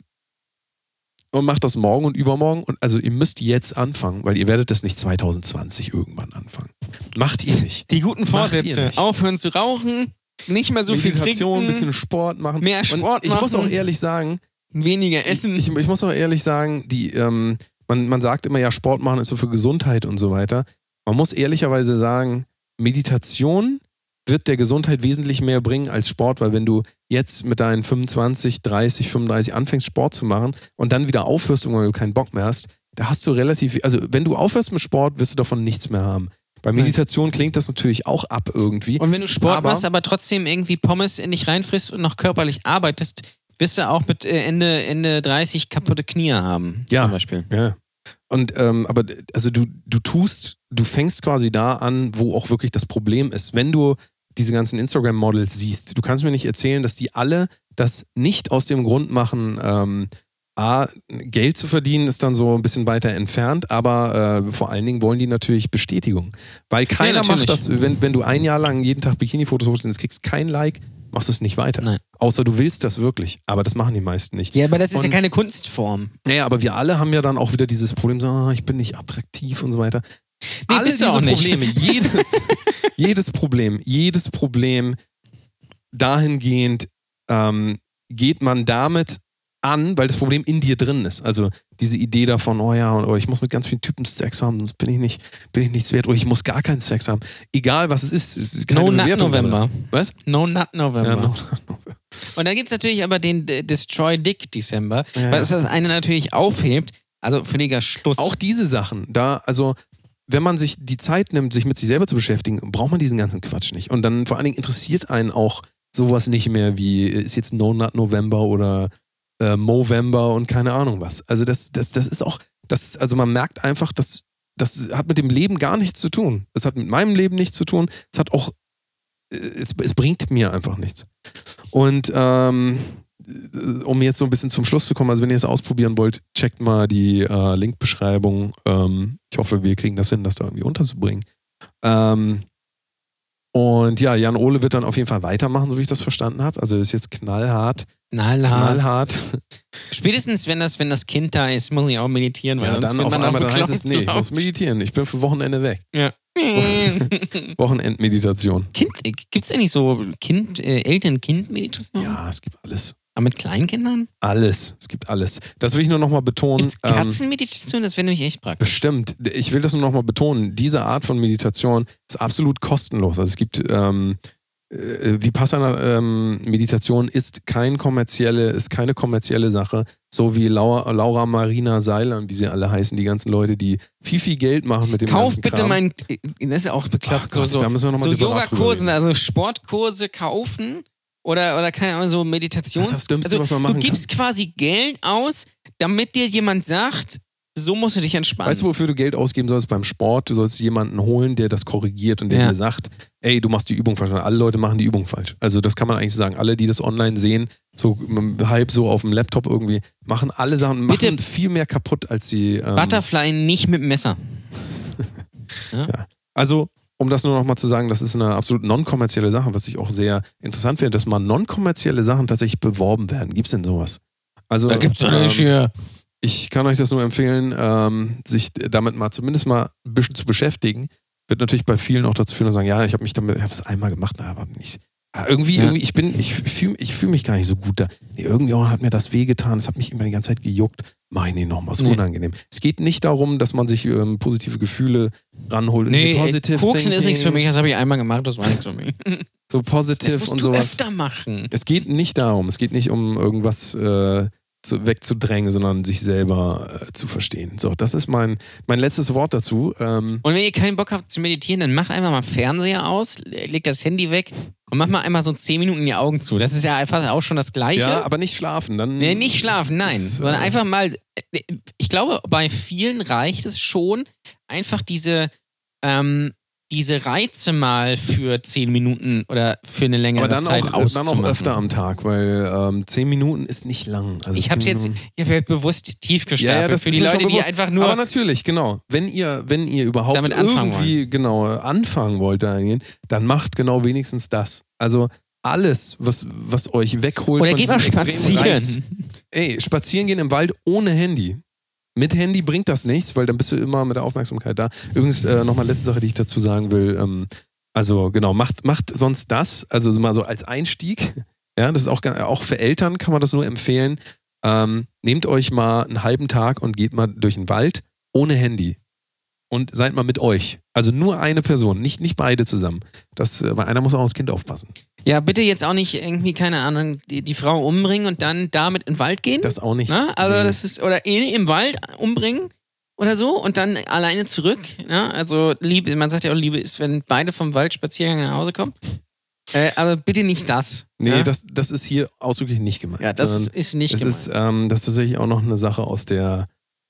und macht das morgen und übermorgen. Und also ihr müsst jetzt anfangen, weil ihr werdet das nicht zwanzig zwanzig irgendwann anfangen. Macht ihr nicht. die guten Macht ihr Vorsätze. nicht. Aufhören zu rauchen, nicht mehr so viel Meditation, trinken, ein bisschen Sport machen. mehr Sport und ich muss machen. auch ehrlich sagen, weniger essen. Ich, ich muss auch ehrlich sagen, die, ähm, man, man sagt immer ja, Sport machen ist so für Gesundheit und so weiter. Man muss ehrlicherweise sagen, Meditation wird der Gesundheit wesentlich mehr bringen als Sport, weil wenn du jetzt mit deinen fünfundzwanzig, dreißig, fünfunddreißig anfängst Sport zu machen und dann wieder aufhörst, weil du keinen Bock mehr hast, da hast du relativ, also wenn du aufhörst mit Sport, wirst du davon nichts mehr haben. Bei Meditation klingt das natürlich auch ab irgendwie. Und wenn du Sport aber, machst, aber trotzdem irgendwie Pommes in dich reinfrisst und noch körperlich arbeitest, wirst du auch mit äh, Ende, Ende dreißig kaputte Knie haben, ja, zum Beispiel. Ja. Und ähm, aber also du, du tust, du fängst quasi da an, wo auch wirklich das Problem ist. Wenn du diese ganzen Instagram-Models siehst, du kannst mir nicht erzählen, dass die alle das nicht aus dem Grund machen, ähm, A, Geld zu verdienen, ist dann so ein bisschen weiter entfernt, aber äh, vor allen Dingen wollen die natürlich Bestätigung. Weil keiner Ja, macht das, wenn, wenn du ein Jahr lang jeden Tag Bikini-Fotos holst und es kriegst kein Like, machst du es nicht weiter. Nein. Außer du willst das wirklich. Aber das machen die meisten nicht. Ja, aber das ist Und- ja keine Kunstform. Naja, aber wir alle haben ja dann auch wieder dieses Problem, so, ah, ich bin nicht attraktiv und so weiter. Nee, Alle bist du diese auch nicht. Probleme, jedes, jedes Problem, jedes Problem dahingehend ähm, geht man damit an, weil das Problem in dir drin ist. Also diese Idee davon, oh ja, oder ich muss mit ganz vielen Typen Sex haben, sonst bin ich nicht, bin ich nichts wert, oder ich muss gar keinen Sex haben. Egal was es ist. Es ist keine No Nut Bewertung November. dabei. Was? No Nut November. Ja, no, no. Und dann gibt es natürlich aber den D- Destroy Dick December, Ja. was das eine natürlich aufhebt. Also völliger Schluss. Auch diese Sachen, da, also wenn man sich die Zeit nimmt, sich mit sich selber zu beschäftigen, braucht man diesen ganzen Quatsch nicht. Und dann vor allen Dingen interessiert einen auch sowas nicht mehr wie, ist jetzt No Nut November oder äh, Movember und keine Ahnung was. Also das, das, das ist auch, das, also man merkt einfach, dass das hat mit dem Leben gar nichts zu tun. Es hat mit meinem Leben nichts zu tun. Es hat auch, es, es bringt mir einfach nichts. Und ähm, um jetzt so ein bisschen zum Schluss zu kommen, also wenn ihr es ausprobieren wollt, checkt mal die äh, Linkbeschreibung. Ähm, ich hoffe, wir kriegen das hin, das da irgendwie unterzubringen. Ähm, und ja, Jan Ole wird dann auf jeden Fall weitermachen, so wie ich das verstanden habe. Also ist jetzt knallhart. Knallhart. Knallhart. Spätestens, wenn das, wenn das Kind da ist, muss ich auch meditieren. Weil Ja, sonst dann wird auf man auch einmal dann heißt es, bekloppt, nee, ich glaub muss meditieren. Ich bin für Wochenende weg. Ja. Wochenendmeditation. Kind, gibt es eigentlich so Kind, äh, Eltern-Kind-Meditation? Ja, es gibt alles. Aber mit Kleinkindern? Alles. Es gibt alles. Das will ich nur nochmal betonen. Gibt es Katzenmeditation? Das wäre nämlich echt praktisch. Bestimmt. Ich will das nur nochmal betonen. Diese Art von Meditation ist absolut kostenlos. Also es gibt ähm, äh, Vipassana-Meditation ist kein kommerzielle, ist keine kommerzielle Sache. So wie Laura, Laura Marina Seiler und wie sie alle heißen, die ganzen Leute, die viel, viel Geld machen mit dem Kauf ganzen bitte Kram. mein, das ist ja auch bekloppt, Ach Gott, so, da müssen wir noch mal so separat drüber Yogakurse, reden. also Sportkurse kaufen oder, oder keine Ahnung, so Meditations... Das ist das Dümmste, also, was man machen du gibst quasi Geld aus, damit dir jemand sagt, so musst du dich entspannen. Weißt du, wofür du Geld ausgeben sollst beim Sport? Du sollst jemanden holen, der das korrigiert und der Ja. dir sagt, ey, du machst die Übung falsch. Alle Leute machen die Übung falsch. Also das kann man eigentlich sagen. Alle, die das online sehen, so halb so auf dem Laptop irgendwie, machen alle Sachen, machen Bitte. viel mehr kaputt, als sie... Ähm, Butterfly nicht mit dem Messer. Ja. Also, um das nur noch mal zu sagen, das ist eine absolut non-kommerzielle Sache, was ich auch sehr interessant finde, dass mal non-kommerzielle Sachen tatsächlich beworben werden. Gibt es denn sowas? Also, Da gibt's ja ähm, nicht hier. ich kann euch das nur empfehlen, ähm, sich damit mal zumindest mal ein bisschen zu beschäftigen. Wird natürlich bei vielen auch dazu führen, dass sie sagen, ja, ich habe mich damit, ich habe es einmal gemacht, aber nicht. Ja, irgendwie, Ja. irgendwie, ich bin, ich fühle ich fühl mich gar nicht so gut da. Nee, irgendwie hat mir das wehgetan, es hat mich immer die ganze Zeit gejuckt. Mach ich nicht nochmal, ist Nee. unangenehm. Es geht nicht darum, dass man sich ähm, positive Gefühle ranholt. Nee, Irgendwie positive Koksen ist nichts für thinking, mich, das habe ich einmal gemacht, das war nichts für mich. So Das positiv musst und du sowas. öfter machen. Es geht nicht darum, es geht nicht um irgendwas äh, zu, wegzudrängen, sondern sich selber äh, zu verstehen. So, das ist mein, mein letztes Wort dazu. Ähm, Und wenn ihr keinen Bock habt zu meditieren, dann mach einfach mal Fernseher aus, leg das Handy weg und mach mal einmal so zehn Minuten die Augen zu. Das ist ja einfach auch schon das Gleiche. ja, aber nicht schlafen. Dann, Nee, nicht schlafen, nein. Das, äh, sondern einfach mal, ich glaube, bei vielen reicht es schon, einfach diese, ähm, diese Reize mal für zehn Minuten oder für eine längere aber dann Zeit auch, dann auszumachen. auch öfter am Tag, weil ähm, zehn Minuten ist nicht lang. Also Ich habe zehn jetzt, Minuten- ich habe jetzt bewusst tief gestapelt. das für ist die mir schon Leute, die bewusst. einfach nur. Aber natürlich, genau. Wenn ihr, wenn ihr überhaupt Damit anfangen irgendwie genau anfangen wollt, dahingehend, dann macht genau wenigstens das. Also alles, was, was euch wegholt oder von geht mal diesem extremen Reiz. spazieren. Ey, spazieren gehen im Wald ohne Handy. Mit Handy bringt das nichts, weil dann bist du immer mit der Aufmerksamkeit da. Übrigens, äh, nochmal letzte Sache, die ich dazu sagen will. Ähm, also genau, macht, macht sonst das, also so mal so als Einstieg. Ja, das ist auch, ga- auch für Eltern kann man das nur empfehlen. Ähm, nehmt euch mal einen halben Tag und geht mal durch den Wald ohne Handy. Und seid mal mit euch. Also nur eine Person, nicht, nicht beide zusammen. Das, äh, weil einer muss auch aufs Kind aufpassen. Ja, bitte jetzt auch nicht irgendwie, keine Ahnung, die, die Frau umbringen und dann damit in den Wald gehen. Das auch nicht. Na? Also Nee. das ist, oder in, im Wald umbringen oder so und dann alleine zurück. Ja? Also Liebe, man sagt ja auch, Liebe ist, wenn beide vom Waldspaziergang nach Hause kommen. Äh, also bitte nicht das. Nee, ja? das, das ist hier ausdrücklich nicht gemeint. ja, das Sondern ist nicht das gemeint. ist, ähm, das ist tatsächlich auch noch eine Sache aus der.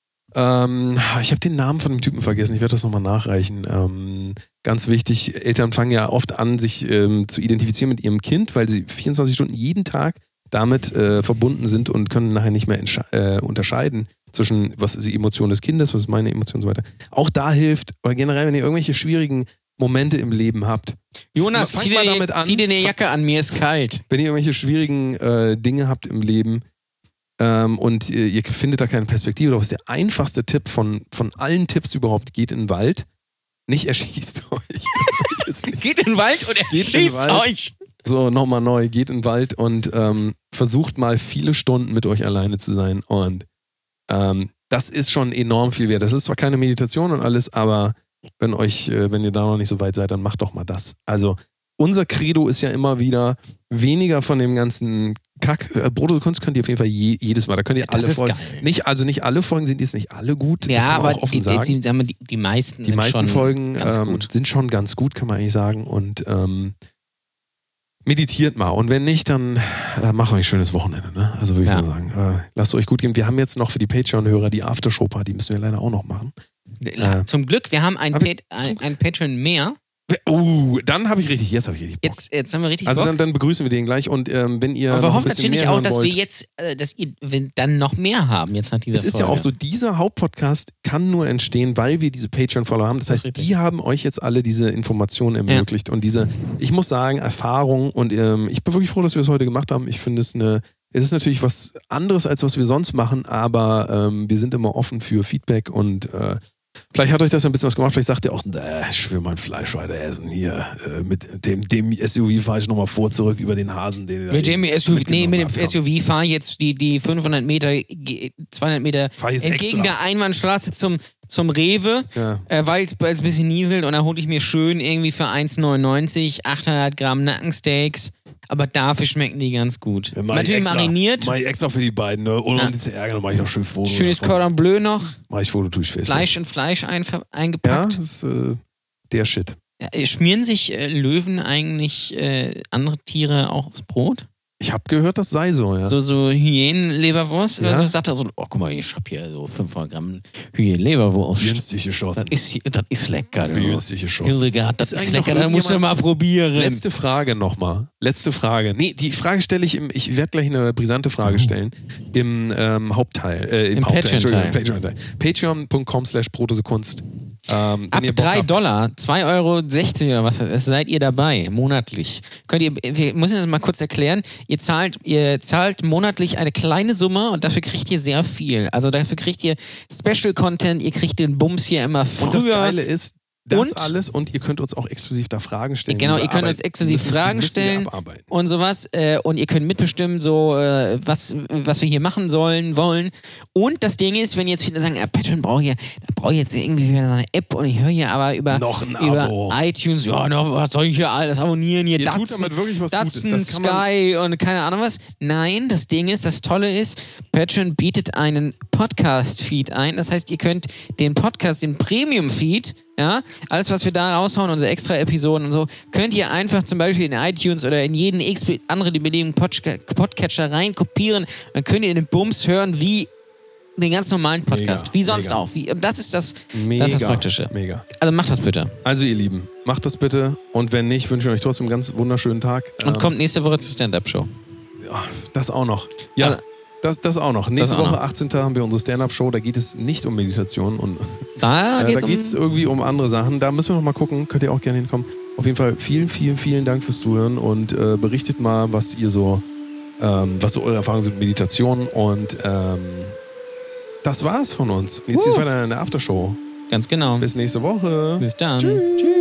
Ähm, ich habe den Namen von dem Typen vergessen, ich werde das nochmal nachreichen. Ähm, ganz wichtig, Eltern fangen ja oft an, sich ähm, zu identifizieren mit ihrem Kind, weil sie vierundzwanzig Stunden jeden Tag damit äh, verbunden sind und können nachher nicht mehr äh, unterscheiden zwischen, was ist die Emotion des Kindes, was ist meine Emotion und so weiter. Auch da hilft, oder generell, wenn ihr irgendwelche schwierigen Momente im Leben habt. Jonas, fangt zieh mal dir, damit an. zieh dir eine Jacke an, mir ist kalt. Wenn ihr irgendwelche schwierigen äh, Dinge habt im Leben ähm, und ihr, ihr findet da keine Perspektive drauf, ist der einfachste Tipp von, von allen Tipps überhaupt, geht in den Wald, nicht erschießt euch. Das wird jetzt nicht. Geht in den Wald und Geht in den erschießt Wald. euch. So, nochmal neu, geht in den Wald und ähm, versucht mal viele Stunden mit euch alleine zu sein und ähm, das ist schon enorm viel wert. Das ist zwar keine Meditation und alles, aber wenn euch, äh, wenn ihr da noch nicht so weit seid, dann macht doch mal das. Also unser Credo ist ja immer wieder weniger von dem ganzen Kack. Äh, Brot und Kunst könnt ihr auf jeden Fall je, jedes Mal. Da könnt ihr Das alle ist Folgen. geil. Nicht, also nicht alle Folgen sind jetzt nicht alle gut. das Ja, kann man aber auch offen die, die, sagen. die, sagen wir, die, die meisten Die sind meisten schon Folgen ganz ähm, gut. sind schon ganz gut, kann man eigentlich sagen. Und ähm, meditiert mal. Und wenn nicht, dann äh, macht euch ein schönes Wochenende. Ne? Also würde ich Ja. mal sagen. Äh, lasst euch gut gehen. Wir haben jetzt noch für die Patreon-Hörer die Aftershow-Party. Müssen wir leider auch noch machen. Äh, Zum Glück, wir haben ein, hab Pat ich- ein, ein Patreon mehr. Uh, dann habe ich richtig, jetzt habe ich richtig Bock. Jetzt, jetzt haben wir richtig also Bock. dann, dann begrüßen wir den gleich. Und ähm, wenn ihr Aber noch wir ein hoffen bisschen natürlich mehr auch, hören dass wollt, wir jetzt, äh, dass ihr wenn dann noch mehr haben jetzt nach dieser es ist Folge. ja auch so, dieser Hauptpodcast kann nur entstehen, weil wir diese Patreon-Follower haben. Das Das ist heißt, richtig. die haben euch jetzt alle diese Informationen ermöglicht und diese, ich muss sagen, Erfahrung und ähm, ich bin wirklich froh, dass wir es heute gemacht haben. Ich finde es eine, es ist natürlich was anderes, als was wir sonst machen, aber ähm, wir sind immer offen für Feedback und äh, vielleicht hat euch das ein bisschen was gemacht. Vielleicht sagt ihr auch, äh, ich will mein Fleisch weiter essen hier. Äh, mit dem, dem S U V fahre ich nochmal vor, zurück über den Hasen. Den ihr mit da dem eben S U V, nee, mit dem mitgenommen habt. S U V fahre ich jetzt die, die fünfhundert Meter, ge- zweihundert Meter Fahr ich jetzt entgegen extra. der Einbahnstraße zum, zum Rewe, Ja. äh, weil es ein bisschen nieselt und dann hole ich mir schön irgendwie für eins neunundneunzig achthundert Gramm Nackensteaks. Aber dafür schmecken die ganz gut. Ja, mach ich Natürlich extra. mariniert. Mach ich extra für die beiden, ne? Ohne Ja. um die zu ärgern, dann mach ich noch schön Foto. Schönes davon. Cordon Bleu noch. Mach ich Foto, tue ich fest. Fleisch in Fleisch einver- Ja, eingepackt. das ist äh, der Shit. Ja, schmieren sich äh, Löwen eigentlich äh, andere Tiere auch aufs Brot? Ich habe gehört, das sei so, ja. So, so Hyänenleberwurst. Ja. Also sagt er so, oh, guck mal, ich hab hier so fünfhundert Gramm Hyänenleberwurst. Günstig geschossen. Das ist, das ist lecker. Du. Günstig geschossen. Hildegard, das Ist ist, eigentlich lecker, noch das musst du irgendjemand- mal probieren. Letzte Frage nochmal. Letzte Frage. Nee, die Frage stelle ich im, ich werde gleich eine brisante Frage stellen. Im ähm, Hauptteil. Äh, im Im Hauptteil, Patreon-Teil. Entschuldigung, Patreon-Teil. Patreon.com slash Protosekunst. Ähm, wenn Ab ihr Bock drei habt- Dollar, zwei Euro sechzig oder was, das seid ihr dabei, monatlich. Könnt ihr, wir müssen das mal kurz erklären. Ihr zahlt, ihr zahlt monatlich eine kleine Summe und dafür kriegt ihr sehr viel. Also dafür kriegt ihr Special Content, ihr kriegt den Bums hier immer früher. Und das Geile ist, das Und- alles und ihr könnt uns auch exklusiv da Fragen stellen. Genau, die wir ihr könnt uns arbeiten exklusiv müssen, die Fragen müssen wir stellen. abarbeiten. Und sowas. Äh, und ihr könnt mitbestimmen, so, äh, was, was wir hier machen sollen, wollen. Und das Ding ist, wenn jetzt viele sagen, ja, Patreon brauche ich, da brauche ich jetzt irgendwie wieder so eine App und ich höre hier aber über, Noch ein über Abo. iTunes, ja, no, was soll ich hier alles abonnieren? Hier Ihr tut Datsun, damit wirklich was Gutes. Datsun, Das kann man- Sky und keine Ahnung was. Nein, das Ding ist, das Tolle ist, Patreon bietet einen Podcast-Feed ein. Das heißt, ihr könnt den Podcast, den Premium-Feed, ja, alles, was wir da raushauen, unsere extra Episoden und so, könnt ihr einfach zum Beispiel in iTunes oder in jeden x andere beliebigen Podca- Podcatcher rein kopieren. Dann könnt ihr den Bums hören wie den ganz normalen Podcast. Mega, wie sonst mega. auch. Wie, das ist das, Mega, das ist das Praktische. Mega. Also macht das bitte. Also ihr Lieben, macht das bitte. Und wenn nicht, wünsche ich euch trotzdem einen ganz wunderschönen Tag. Und Ähm, kommt nächste Woche zur Stand-Up-Show. ja, das auch noch. Ja, Also- das, das auch noch. Nächste auch Woche, noch. achtzehnten haben wir unsere Stand-Up-Show. Da geht es nicht um Meditation. Und, Da äh, geht's da um... geht es irgendwie um andere Sachen. Da müssen wir noch mal gucken. Könnt ihr auch gerne hinkommen. Auf jeden Fall vielen, vielen, vielen Dank fürs Zuhören. Und äh, berichtet mal, was ihr so, ähm, was so eure Erfahrungen sind mit Meditation. Und ähm, das war's von uns. Und jetzt geht's weiter in der Aftershow. Ganz genau. Bis nächste Woche. Bis dann. Tschüss.